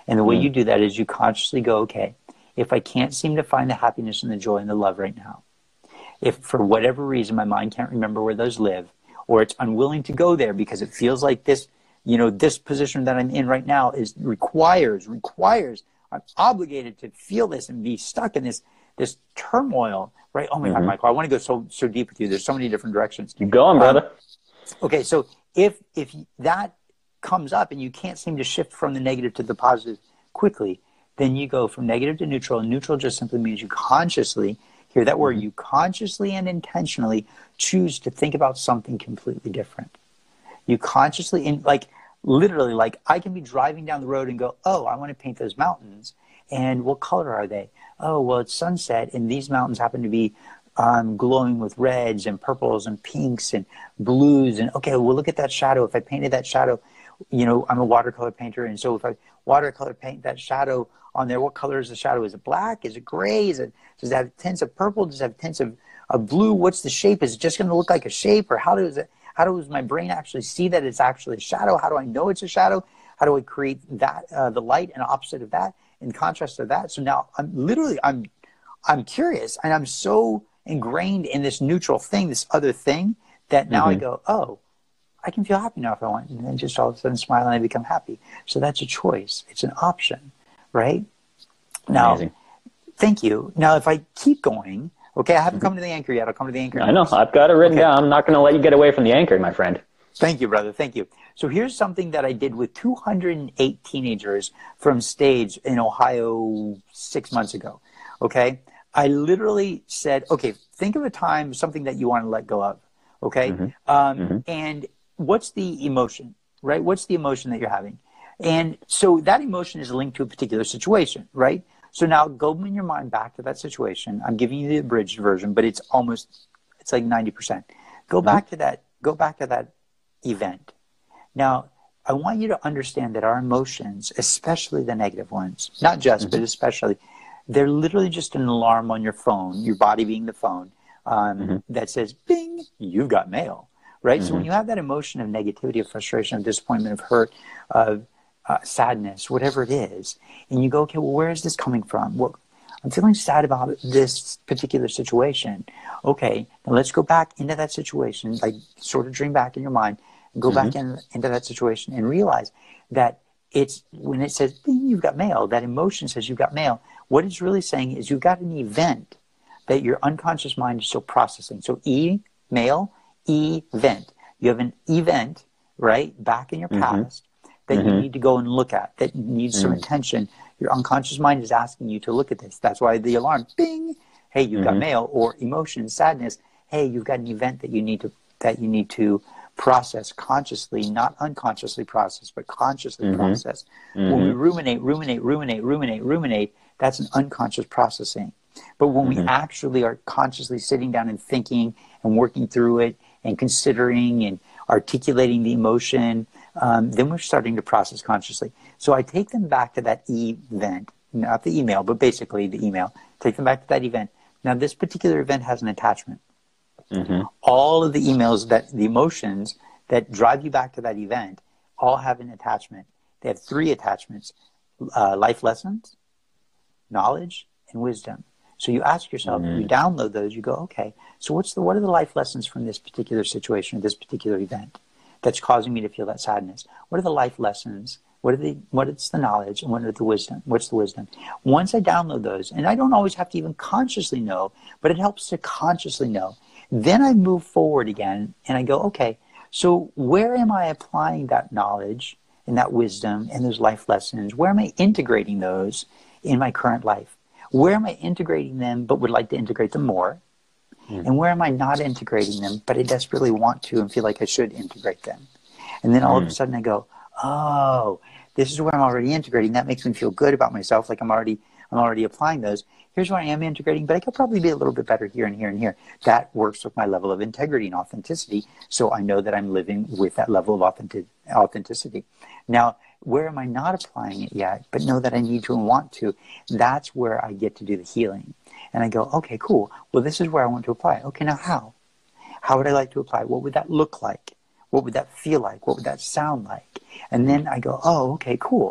And the way Mm. you do that is you consciously go, okay, if I can't seem to find the happiness and the joy and the love right now, if for whatever reason my mind can't remember where those live, or it's unwilling to go there because it feels like this, you know, this position that I'm in right now is requires, requires, I'm obligated to feel this and be stuck in this, this turmoil, right? Oh my Mm-hmm. God, Michael, I want to go so, so deep with you. There's so many different directions. Keep going, brother. Um, okay. So if, if that comes up and you can't seem to shift from the negative to the positive quickly, then you go from negative to neutral. And neutral just simply means you consciously, hear that word, you consciously and intentionally choose to think about something completely different. You consciously, in like literally, like I can be driving down the road and go, oh, I want to paint those mountains. And what color are they? Oh, well, it's sunset, and these mountains happen to be um, glowing with reds and purples and pinks and blues. And okay, well, look at that shadow. If I painted that shadow, you know, I'm a watercolor painter, and so if I watercolor paint that shadow on there, what color is the shadow? Is it black? Is it gray? Is it, does it have tints of purple? Does it have tints of, of blue? What's the shape? Is it just going to look like a shape, or how does it? How does my brain actually see that it's actually a shadow? How do I know it's a shadow? How do I create that, uh, the light and opposite of that, in contrast to that? So now I'm literally, I'm, I'm curious, and I'm so ingrained in this neutral thing, this other thing, that now mm-hmm. I go, oh, I can feel happy now if I want, and then just all of a sudden smile and I become happy. So that's a choice. It's an option, right? Now, Amazing. Thank you. Now, if I keep going, okay, I haven't come to the anchor yet. I'll come to the anchor. I know. I've got it written okay. down. I'm not going to let you get away from the anchor, my friend. Thank you, brother. Thank you. So here's something that I did with two hundred eight teenagers from stage in Ohio six months ago. Okay. I literally said, okay, think of a time, something that you want to let go of. Okay. Mm-hmm. Um, mm-hmm. And what's the emotion, right? What's the emotion that you're having? And so that emotion is linked to a particular situation, right? So now go in your mind back to that situation. I'm giving you the abridged version, but it's almost, it's like ninety percent. Go mm-hmm. back to that, go back to that event. Now, I want you to understand that our emotions, especially the negative ones, not just, mm-hmm. but especially, they're literally just an alarm on your phone, your body being the phone, um, mm-hmm. that says, bing, you've got mail, right? Mm-hmm. So when you have that emotion of negativity, of frustration, of disappointment, of hurt, of uh, sadness, whatever it is, and you go, okay, well, where is this coming from? Well, I'm feeling sad about this particular situation. Okay, now let's go back into that situation, like sort of dream back in your mind, and go mm-hmm. back in, into that situation and realize that it's, when it says, bing, you've got mail, that emotion says you've got mail. What it's really saying is you've got an event that your unconscious mind is still processing. So E, mail, event. You have an event, right, back in your mm-hmm. past that mm-hmm. you need to go and look at, that needs mm-hmm. some attention. Your unconscious mind is asking you to look at this. That's why the alarm, bing, hey, you've mm-hmm. got mail, or emotion, sadness, hey, you've got an event that you need to that you need to process consciously, not unconsciously process, but consciously mm-hmm. process. Mm-hmm. When we ruminate, ruminate, ruminate, ruminate, ruminate, that's an unconscious processing. But when mm-hmm. we actually are consciously sitting down and thinking and working through it and considering and articulating the emotion, um, then we're starting to process consciously. So I take them back to that event, not the email, but basically the email. Take them back to that event. Now, this particular event has an attachment. Mm-hmm. All of the emails, that the emotions that drive you back to that event, all have an attachment. They have three attachments: uh, life lessons, knowledge, and wisdom. So you ask yourself, mm-hmm. you download those, you go, okay, so what's the what are the life lessons from this particular situation, or this particular event that's causing me to feel that sadness? What are the life lessons? What are the what is the knowledge, and what are the wisdom? What's the wisdom? Once I download those, and I don't always have to even consciously know, but it helps to consciously know. Then I move forward again, and I go, okay, so where am I applying that knowledge and that wisdom and those life lessons? Where am I integrating those in my current life? Where am I integrating them but would like to integrate them more? Mm. And where am I not integrating them but I desperately want to and feel like I should integrate them? And then all mm. of a sudden I go, oh, this is where I'm already integrating. That makes me feel good about myself, like I'm already I'm already applying those. Here's where I am integrating, but I could probably be a little bit better here and here and here. That works with my level of integrity and authenticity, so I know that I'm living with that level of authentic, authenticity. Now, where am I not applying it yet, but know that I need to and want to? That's where I get to do the healing. And I go, okay, cool. Well, this is where I want to apply. Okay, now how? How would I like to apply? What would that look like? What would that feel like? What would that sound like? And then I go, oh, okay, cool.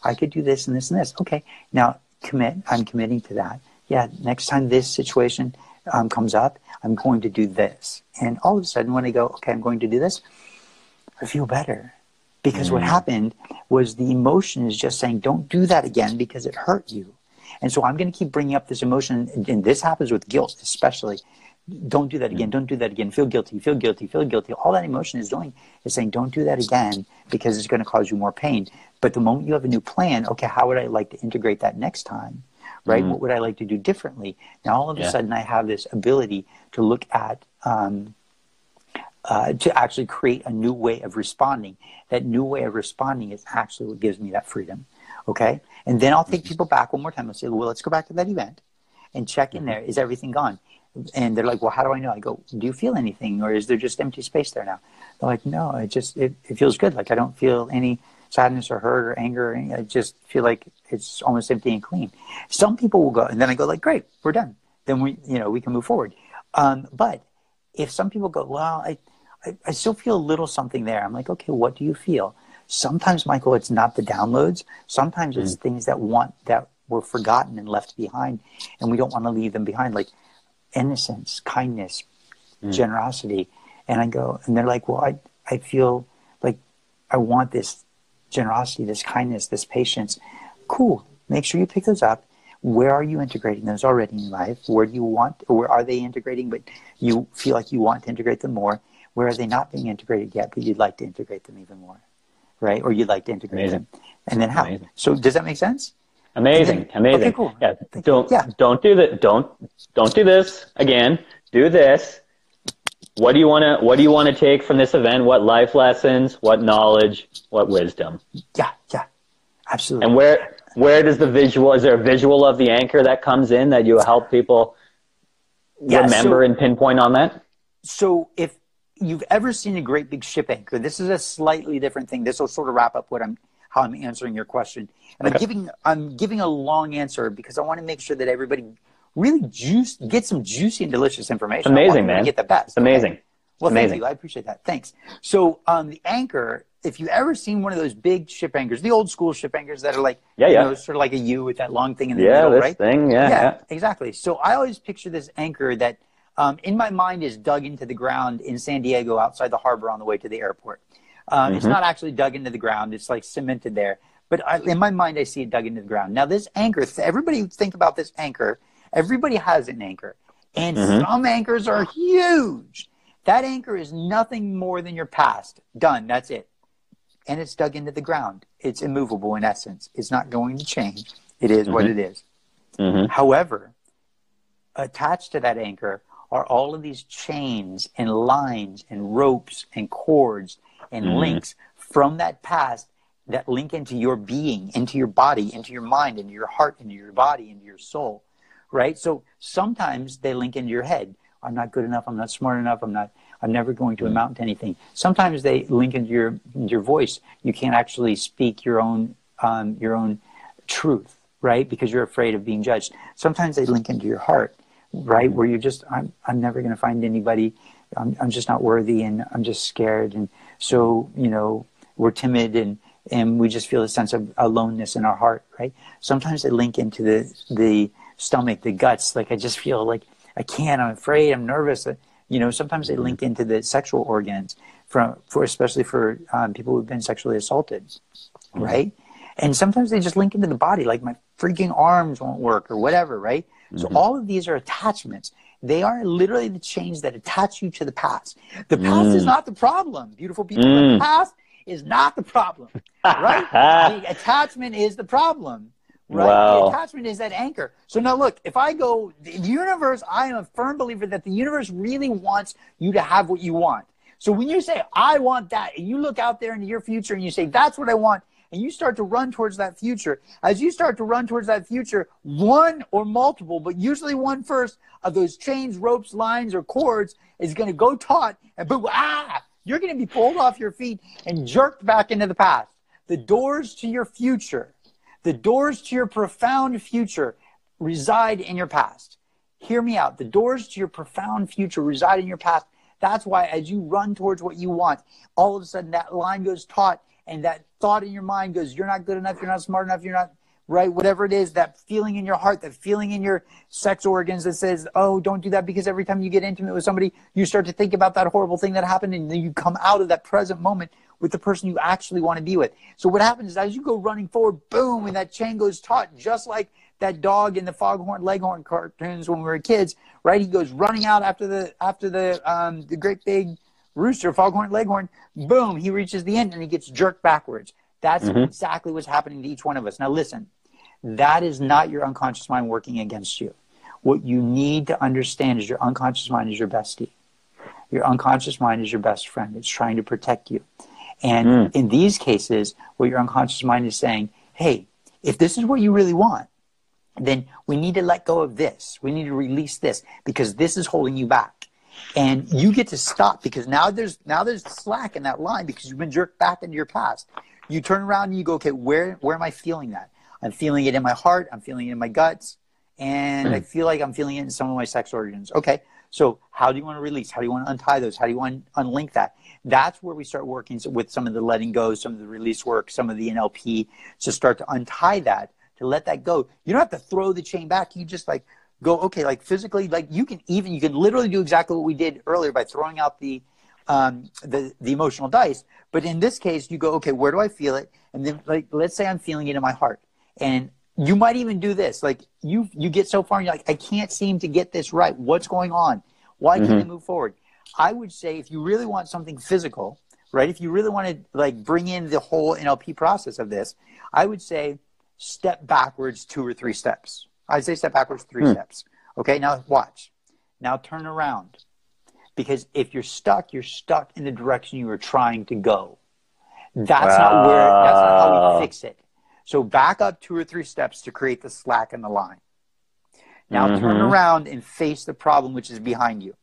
I could do this and this and this. Okay, now commit. I'm committing to that. Yeah, next time this situation um, comes up, I'm going to do this. And all of a sudden, when I go, okay, I'm going to do this, I feel better. Because mm. what happened was the emotion is just saying, don't do that again because it hurt you. And so I'm going to keep bringing up this emotion. And this happens with guilt, especially. Don't do that again. Don't do that again. Feel guilty, feel guilty, feel guilty. All that emotion is doing is saying, don't do that again because it's going to cause you more pain. But the moment you have a new plan, okay, how would I like to integrate that next time? Right? Mm-hmm. What would I like to do differently? Now, all of yeah. a sudden, I have this ability to look at, um, uh, to actually create a new way of responding. That new way of responding is actually what gives me that freedom. Okay? And then I'll take people back one more time. I'll say, well, let's go back to that event and check in there. Is everything gone? And they're like, well, how do I know? I go, do you feel anything? Or is there just empty space there now? They're like, no, it just, it, it feels good. Like I don't feel any sadness or hurt or anger. Or any, I just feel like it's almost empty and clean. Some people will go, and then I go like, great, we're done. Then we, you know, we can move forward. Um, but if some people go, well, I, I, I still feel a little something there. I'm like, okay, what do you feel? Sometimes, Michael, it's not the downloads. Sometimes it's mm. things that want, that were forgotten and left behind, and we don't want to leave them behind. Like, innocence, kindness, mm. generosity. And I go, and they're like, well, I, I feel like I want this generosity, this kindness, this patience. Cool. Make sure you pick those up. Where are you integrating those already in life? Where do you want, or where are they integrating, but you feel like you want to integrate them more? Where are they not being integrated yet, but you'd like to integrate them even more, right? Or you'd like to integrate Amazing. them. And then how? Amazing. So does that make sense? Amazing, then, amazing. Okay, cool. Yeah, don't yeah. don't do that. Don't don't do this again. Do this. What do you want to What do you want to take from this event? What life lessons? What knowledge? What wisdom? Yeah, yeah, absolutely. And where where does the visual? Is there a visual of the anchor that comes in that you help people yeah, remember so, and pinpoint on that? So if you've ever seen a great big ship anchor, this is a slightly different thing. This will sort of wrap up what I'm. how I'm answering your question. And okay. I'm giving I'm giving a long answer because I want to make sure that everybody really juice get some juicy and delicious information. Amazing, man. Get the best. Amazing. Okay? Well, Amazing. Thank you. I appreciate that. Thanks. So um, the anchor, if you've ever seen one of those big ship anchors, the old school ship anchors that are like, yeah, you yeah. know, sort of like a U with that long thing in the yeah, middle, this right? thing, yeah, yeah. Yeah, exactly. So I always picture this anchor that um, in my mind is dug into the ground in San Diego outside the harbor on the way to the airport. Um, mm-hmm. It's not actually dug into the ground. It's like cemented there. But I, in my mind, I see it dug into the ground. Now, this anchor, everybody think about this anchor. Everybody has an anchor. And mm-hmm. some anchors are huge. That anchor is nothing more than your past. Done. That's it. And it's dug into the ground. It's immovable in essence. It's not going to change. It is mm-hmm. what it is. Mm-hmm. However, attached to that anchor are all of these chains and lines and ropes and cords and mm-hmm. links from that past that link into your being, into your body, into your mind, into your heart, into your body, into your soul, right? So sometimes they link into your head. I'm not good enough. I'm not smart enough. I'm not, I'm never going to amount to anything. Sometimes they link into your, into your voice. You can't actually speak your own, um, your own truth, right? Because you're afraid of being judged. Sometimes they link into your heart, right? Where you're just, I'm, I'm never going to find anybody. I'm, I'm just not worthy and I'm just scared. And so, you know, we're timid and, and we just feel a sense of aloneness in our heart, right? Sometimes they link into the the stomach, the guts. Like I just feel like I can't. I'm afraid. I'm nervous. You know. Sometimes they link into the sexual organs, from for especially for um, people who've been sexually assaulted, mm-hmm. right? And sometimes they just link into the body, like my freaking arms won't work or whatever, right? Mm-hmm. So all of these are attachments. They are literally the chains that attach you to the past. The past mm. is not the problem, beautiful people. Mm. The past is not the problem, right? The attachment is the problem, right? Wow. The attachment is that anchor. So now look, if I go, the universe, I am a firm believer that the universe really wants you to have what you want. So when you say, I want that, and you look out there into your future and you say, that's what I want, and you start to run towards that future, as you start to run towards that future, one or multiple, but usually one first, of those chains, ropes, lines, or cords is going to go taut, and boom, ah! You're going to be pulled off your feet and jerked back into the past. The doors to your future, the doors to your profound future reside in your past. Hear me out. The doors to your profound future reside in your past. That's why as you run towards what you want, all of a sudden that line goes taut and that thought in your mind goes, you're not good enough, you're not smart enough, you're not right, whatever it is, that feeling in your heart, that feeling in your sex organs that says, oh, don't do that, because every time you get intimate with somebody, you start to think about that horrible thing that happened, and then you come out of that present moment with the person you actually want to be with. So what happens is as you go running forward, boom, and that chain goes taut, just like that dog in the Foghorn Leghorn cartoons when we were kids, right? He goes running out after the after the um, the great big rooster, Foghorn Leghorn, boom, he reaches the end and he gets jerked backwards. That's mm-hmm. exactly what's happening to each one of us. Now listen, that is not your unconscious mind working against you. What you need to understand is your unconscious mind is your bestie. Your unconscious mind is your best friend. It's trying to protect you. And mm. in these cases, what your unconscious mind is saying, hey, if this is what you really want, then we need to let go of this. We need to release this because this is holding you back. And you get to stop because now there's now there's slack in that line because you've been jerked back into your past. You turn around and you go, okay, where where am I feeling that? I'm feeling it in my heart. I'm feeling it in my guts. And mm. I feel like I'm feeling it in some of my sex organs. Okay, so how do you want to release? How do you want to untie those? How do you want to unlink that? That's where we start working with some of the letting go, some of the release work, some of the N L P to start to untie that, to let that go. You don't have to throw the chain back. You just like go, okay, like physically, like you can even, you can literally do exactly what we did earlier by throwing out the, um, the, the emotional dice. But in this case, you go, okay, where do I feel it? And then like, let's say I'm feeling it in my heart. And you might even do this. Like you, you get so far and you're like, I can't seem to get this right. What's going on? Why can't mm-hmm. I move forward? I would say if you really want something physical, right? If you really want to like bring in the whole N L P process of this, I would say step backwards two or three steps. I'd say step backwards three hmm. steps. Okay, now watch. Now turn around. Because if you're stuck, you're stuck in the direction you were trying to go. That's wow. not where, that's not how we fix it. So back up two or three steps to create the slack in the line. Now mm-hmm. turn around and face the problem which is behind you.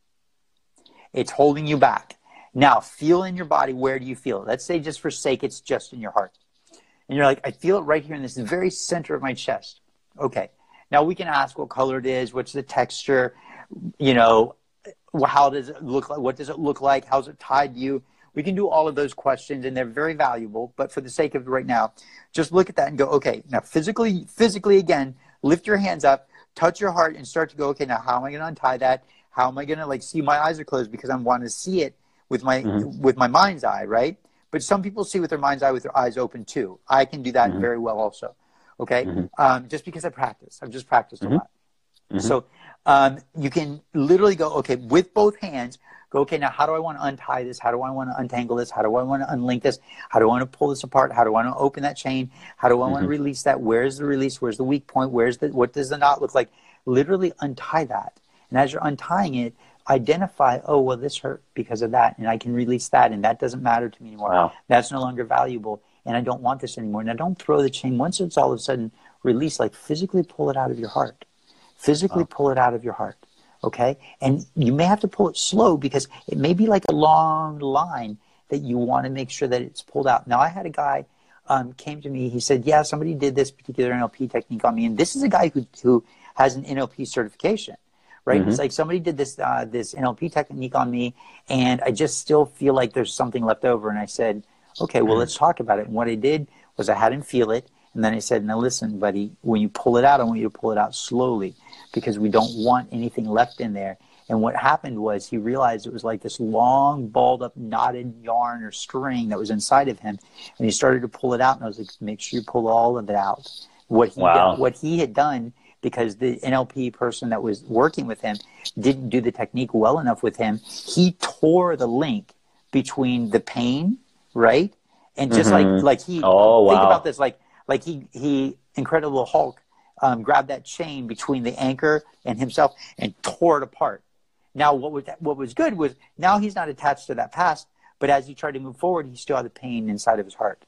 It's holding you back. Now feel in your body, where do you feel it? Let's say just for sake, it's just in your heart. And you're like, I feel it right here in this very center of my chest. Okay. Now we can ask what color it is, what's the texture, you know, how does it look like, what does it look like, how's it tied to you? We can do all of those questions and they're very valuable, but for the sake of it right now, just look at that and go, okay, now physically, physically again, lift your hands up, touch your heart and start to go, okay, now how am I going to untie that? How am I going to like see my eyes are closed because I want to see it with my, mm-hmm. with my mind's eye, right? But some people see with their mind's eye with their eyes open too. I can do that mm-hmm. very well also. Okay. Mm-hmm. Um, just because I practice, I've just practiced mm-hmm. a lot. Mm-hmm. So um, you can literally go, okay, with both hands, go, okay, now how do I want to untie this? How do I want to untangle this? How do I want to unlink this? How do I want to pull this apart? How do I want to open that chain? How do I mm-hmm. want to release that? Where's the release? Where's the weak point? Where's the, what does the knot look like? Literally untie that. And as you're untying it, identify, oh, well, this hurt because of that. And I can release that. And that doesn't matter to me anymore. Wow. That's no longer valuable. And I don't want this anymore. Now don't throw the chain. Once it's all of a sudden released, like physically pull it out of your heart. Physically wow. pull it out of your heart. Okay? And you may have to pull it slow because it may be like a long line that you want to make sure that it's pulled out. Now I had a guy um, came to me. He said, yeah, somebody did this particular N L P technique on me. And this is a guy who, who has an N L P certification. Right? Mm-hmm. It's like somebody did this uh, this N L P technique on me, and I just still feel like there's something left over. And I said, okay, well, let's talk about it. And what I did was I had him feel it, and then I said, now listen, buddy, when you pull it out, I want you to pull it out slowly because we don't want anything left in there. And what happened was he realized it was like this long, balled up, knotted yarn or string that was inside of him, and he started to pull it out, and I was like, make sure you pull all of it out. What he wow. did, what he had done, because the N L P person that was working with him didn't do the technique well enough with him, he tore the link between the pain, right? And just mm-hmm. like like he oh, think wow. about this, like like he he Incredible Hulk um, grabbed that chain between the anchor and himself and tore it apart. Now what was what was good was now he's not attached to that past, but as he tried to move forward, he still had the pain inside of his heart.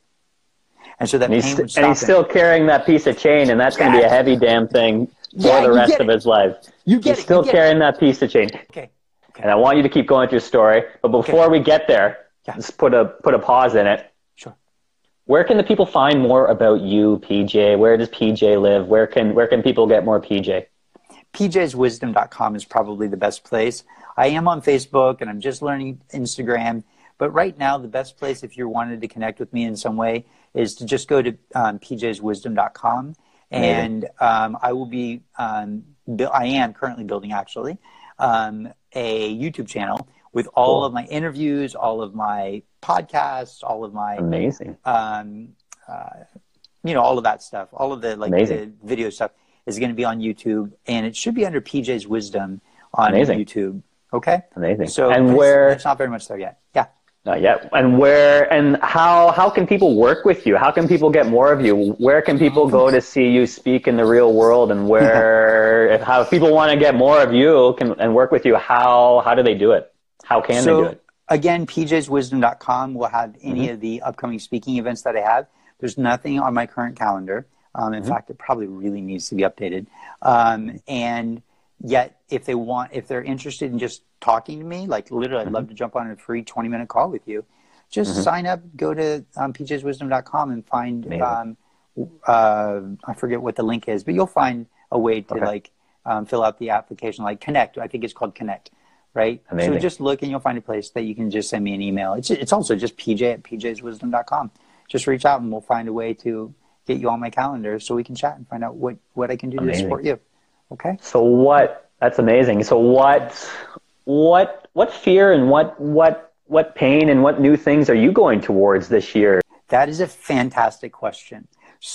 And so that and pain he's, would stop and he's him. still carrying that piece of chain, and that's going to be a heavy damn thing for yeah, the rest of his life. You get he's it, still you carrying it. that piece of chain. Okay. okay. And I want you to keep going with your story, but before okay. we get there, yeah. let's put a put a pause in it. Sure. Where can the people find more about you, P J? Where does P J live? Where can where can people get more P J? P Js wisdom dot com is probably the best place. I am on Facebook, and I'm just learning Instagram. But right now, the best place if you wanted to connect with me in some way is to just go to um, p j's wisdom dot com. And um, I will be, um, I am currently building actually, um, a YouTube channel with all cool. of my interviews, all of my podcasts, all of my amazing, um, uh, you know, all of that stuff, all of the like amazing. the video stuff is going to be on YouTube, and it should be under P J's Wisdom on amazing. YouTube. Okay, amazing. So and where it's not very much there yet. Yeah. Not yet. And where and how how can people work with you? How can people get more of you? Where can people go to see you speak in the real world? And where if how if people want to get more of you can and work with you, how how do they do it? How can so, they do it? Again, p j's wisdom dot com will have any mm-hmm. of the upcoming speaking events that I have. There's nothing on my current calendar. Um, in mm-hmm. fact, it probably really needs to be updated. Um, and yet, if they want, if they're interested in just talking to me, like literally, I'd mm-hmm. love to jump on a free twenty minute call with you. Just mm-hmm. sign up, go to um, p j's wisdom dot com and find, um, uh, I forget what the link is, but you'll find a way to okay. like um, fill out the application, like Connect. I think it's called Connect, right? Amazing. So just look and you'll find a place that you can just send me an email. It's it's also just p j at p j's wisdom dot com. Just reach out and we'll find a way to get you on my calendar so we can chat and find out what, what I can do amazing. to support you. Okay? So what, that's amazing. So what, what, what fear and what, what, what pain and what new things are you going towards this year? That is a fantastic question.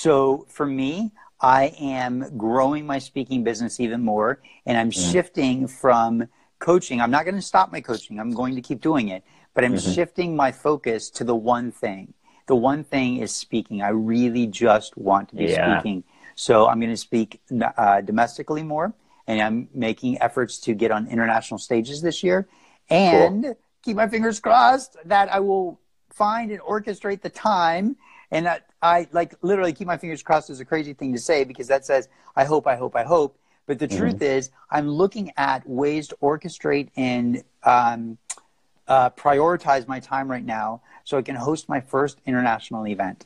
So for me, I am growing my speaking business even more, and I'm mm. shifting from coaching. I'm not going to stop my coaching. I'm going to keep doing it, but I'm mm-hmm. shifting my focus to the one thing. The one thing is speaking. I really just want to be yeah. speaking. So I'm going to speak uh, domestically more, and I'm making efforts to get on international stages this year. And cool. keep my fingers crossed that I will find and orchestrate the time. And that I like literally keep my fingers crossed is a crazy thing to say because that says, I hope, I hope, I hope. But the mm-hmm. truth is I'm looking at ways to orchestrate and um, uh, prioritize my time right now so I can host my first international event,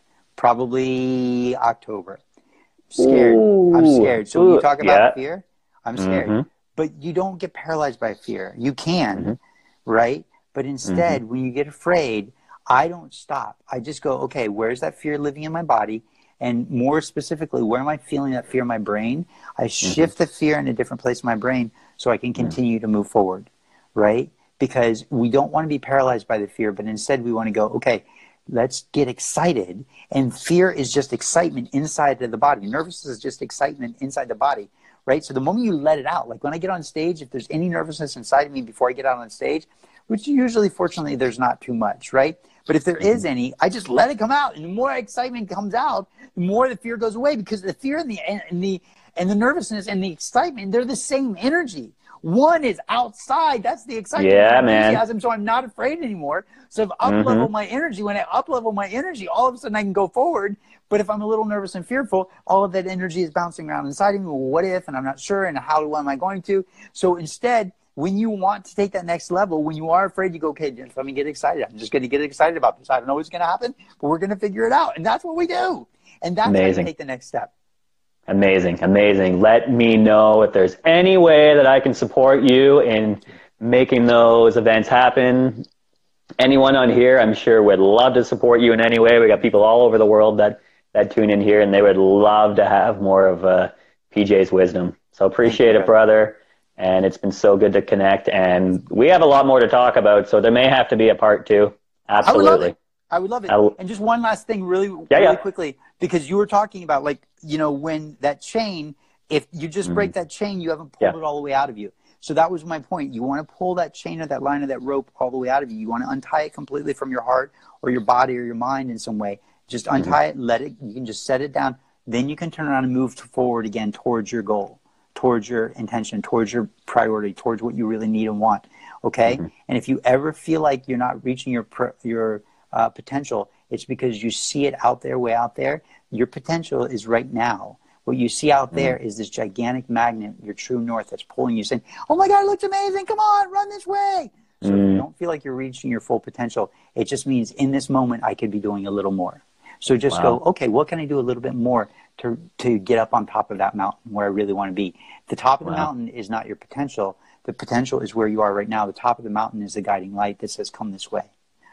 probably October. I'm scared. Ooh, I'm scared. So when you talk about yeah. fear, I'm scared. Mm-hmm. But you don't get paralyzed by fear. You can, mm-hmm. right? But instead, mm-hmm. when you get afraid, I don't stop. I just go, okay, where's that fear living in my body? And more specifically, where am I feeling that fear in my brain? I shift mm-hmm. the fear in a different place in my brain so I can continue mm-hmm. to move forward, right? Because we don't want to be paralyzed by the fear, but instead we want to go, okay, let's get excited. And fear is just excitement inside of the body. Nervousness is just excitement inside the body, right? So the moment you let it out, like when I get on stage, if there's any nervousness inside of me before I get out on stage, which usually, fortunately, there's not too much, right? But if there is any, I just let it come out. And the more excitement comes out, the more the fear goes away because the fear and the, and the, and the nervousness and the excitement, they're the same energy. One is outside. That's the excitement. Yeah, man. Enthusiasm, so I'm not afraid anymore. So if I up-level mm-hmm. my energy, when I up-level my energy, all of a sudden I can go forward. But if I'm a little nervous and fearful, all of that energy is bouncing around inside of me. Well, what if? And I'm not sure. And how am I going to? So instead, when you want to take that next level, when you are afraid, you go, okay, just let me get excited. I'm just going to get excited about this. I don't know what's going to happen, but we're going to figure it out. And that's what we do. And that's Amazing. How you take the next step. Amazing, amazing. Let me know if there's any way that I can support you in making those events happen. Anyone on here, I'm sure, would love to support you in any way. We got people all over the world that, that tune in here, and they would love to have more of uh, P J's wisdom. So appreciate it, brother. And it's been so good to connect. And we have a lot more to talk about, so there may have to be a part two. Absolutely. I would love it. I would love it. And just one last thing really, yeah, really yeah. quickly, because you were talking about, like, you know, when that chain, if you just mm-hmm. break that chain, you haven't pulled yeah. it all the way out of you. So that was my point. You want to pull that chain or that line of that rope all the way out of you. You want to untie it completely from your heart or your body or your mind in some way. Just untie mm-hmm. it, let it, you can just set it down. Then you can turn around and move forward again towards your goal, towards your intention, towards your priority, towards what you really need and want. Okay? Mm-hmm. And if you ever feel like you're not reaching your, your uh, potential, it's because you see it out there, way out there. Your potential is right now. What you see out there mm. is this gigantic magnet, your true north, that's pulling you, saying, oh my God, it looks amazing. Come on, run this way. So mm. if you don't feel like you're reaching your full potential, it just means in this moment, I could be doing a little more. So just wow. go, okay, what can I do a little bit more to, to get up on top of that mountain where I really want to be? The top of the wow. mountain is not your potential. The potential is where you are right now. The top of the mountain is the guiding light that says, come this way.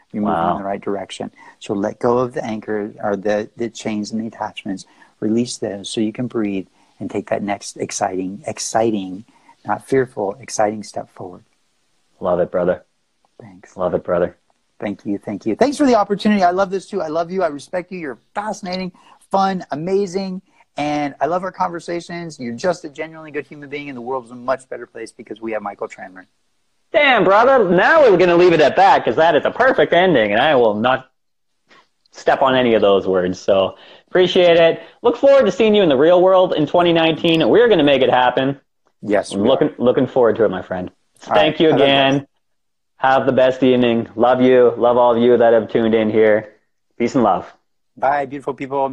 You're moving Wow. in the right direction. So let go of the anchor or the, the chains and the attachments. Release those so you can breathe and take that next exciting, exciting, not fearful, exciting step forward. Love it, brother. Thanks. Love it, brother. Thank you. Thank you. Thanks for the opportunity. I love this too. I love you. I respect you. You're fascinating, fun, amazing. And I love our conversations. You're just a genuinely good human being, and the world is a much better place because we have Michael Tranmer. Damn, brother. Now we're going to leave it at that because that is a perfect ending, and I will not step on any of those words. So appreciate it. Look forward to seeing you in the real world in twenty nineteen. We're going to make it happen. Yes, I'm looking, looking forward to it, my friend. All Thank right. you again. Have the best evening. Love you. Love all of you that have tuned in here. Peace and love. Bye, beautiful people.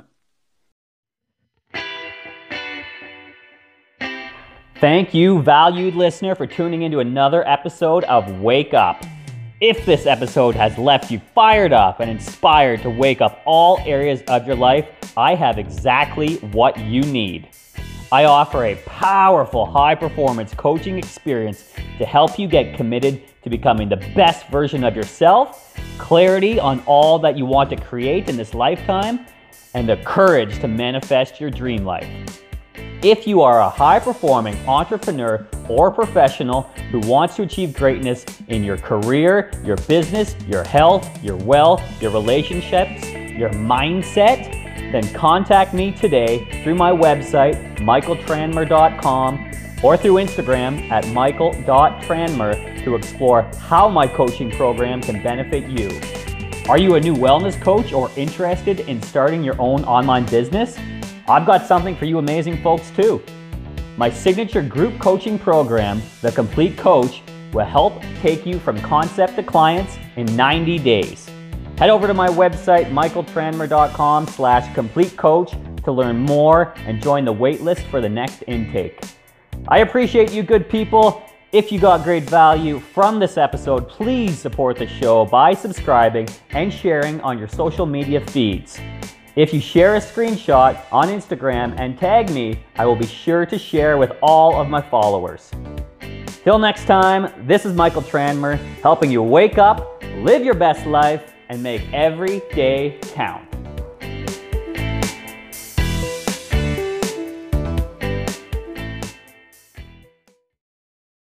Thank you, valued listener, for tuning into another episode of Wake Up. If this episode has left you fired up and inspired to wake up all areas of your life, I have exactly what you need. I offer a powerful high-performance coaching experience to help you get committed to becoming the best version of yourself, clarity on all that you want to create in this lifetime, and the courage to manifest your dream life. If you are a high-performing entrepreneur or professional who wants to achieve greatness in your career, your business, your health, your wealth, your relationships, your mindset, then contact me today through my website, michael tranmer dot com, or through Instagram at michael dot tranmer to explore how my coaching program can benefit you. Are you a new wellness coach or interested in starting your own online business? I've got something for you amazing folks too. My signature group coaching program, The Complete Coach, will help take you from concept to clients in ninety days. Head over to my website, michael tranmer dot com slash complete coach to learn more and join the waitlist for the next intake. I appreciate you good people. If you got great value from this episode, please support the show by subscribing and sharing on your social media feeds. If you share a screenshot on Instagram and tag me, I will be sure to share with all of my followers. Till next time, this is Michael Tranmer, helping you wake up, live your best life, and make every day count.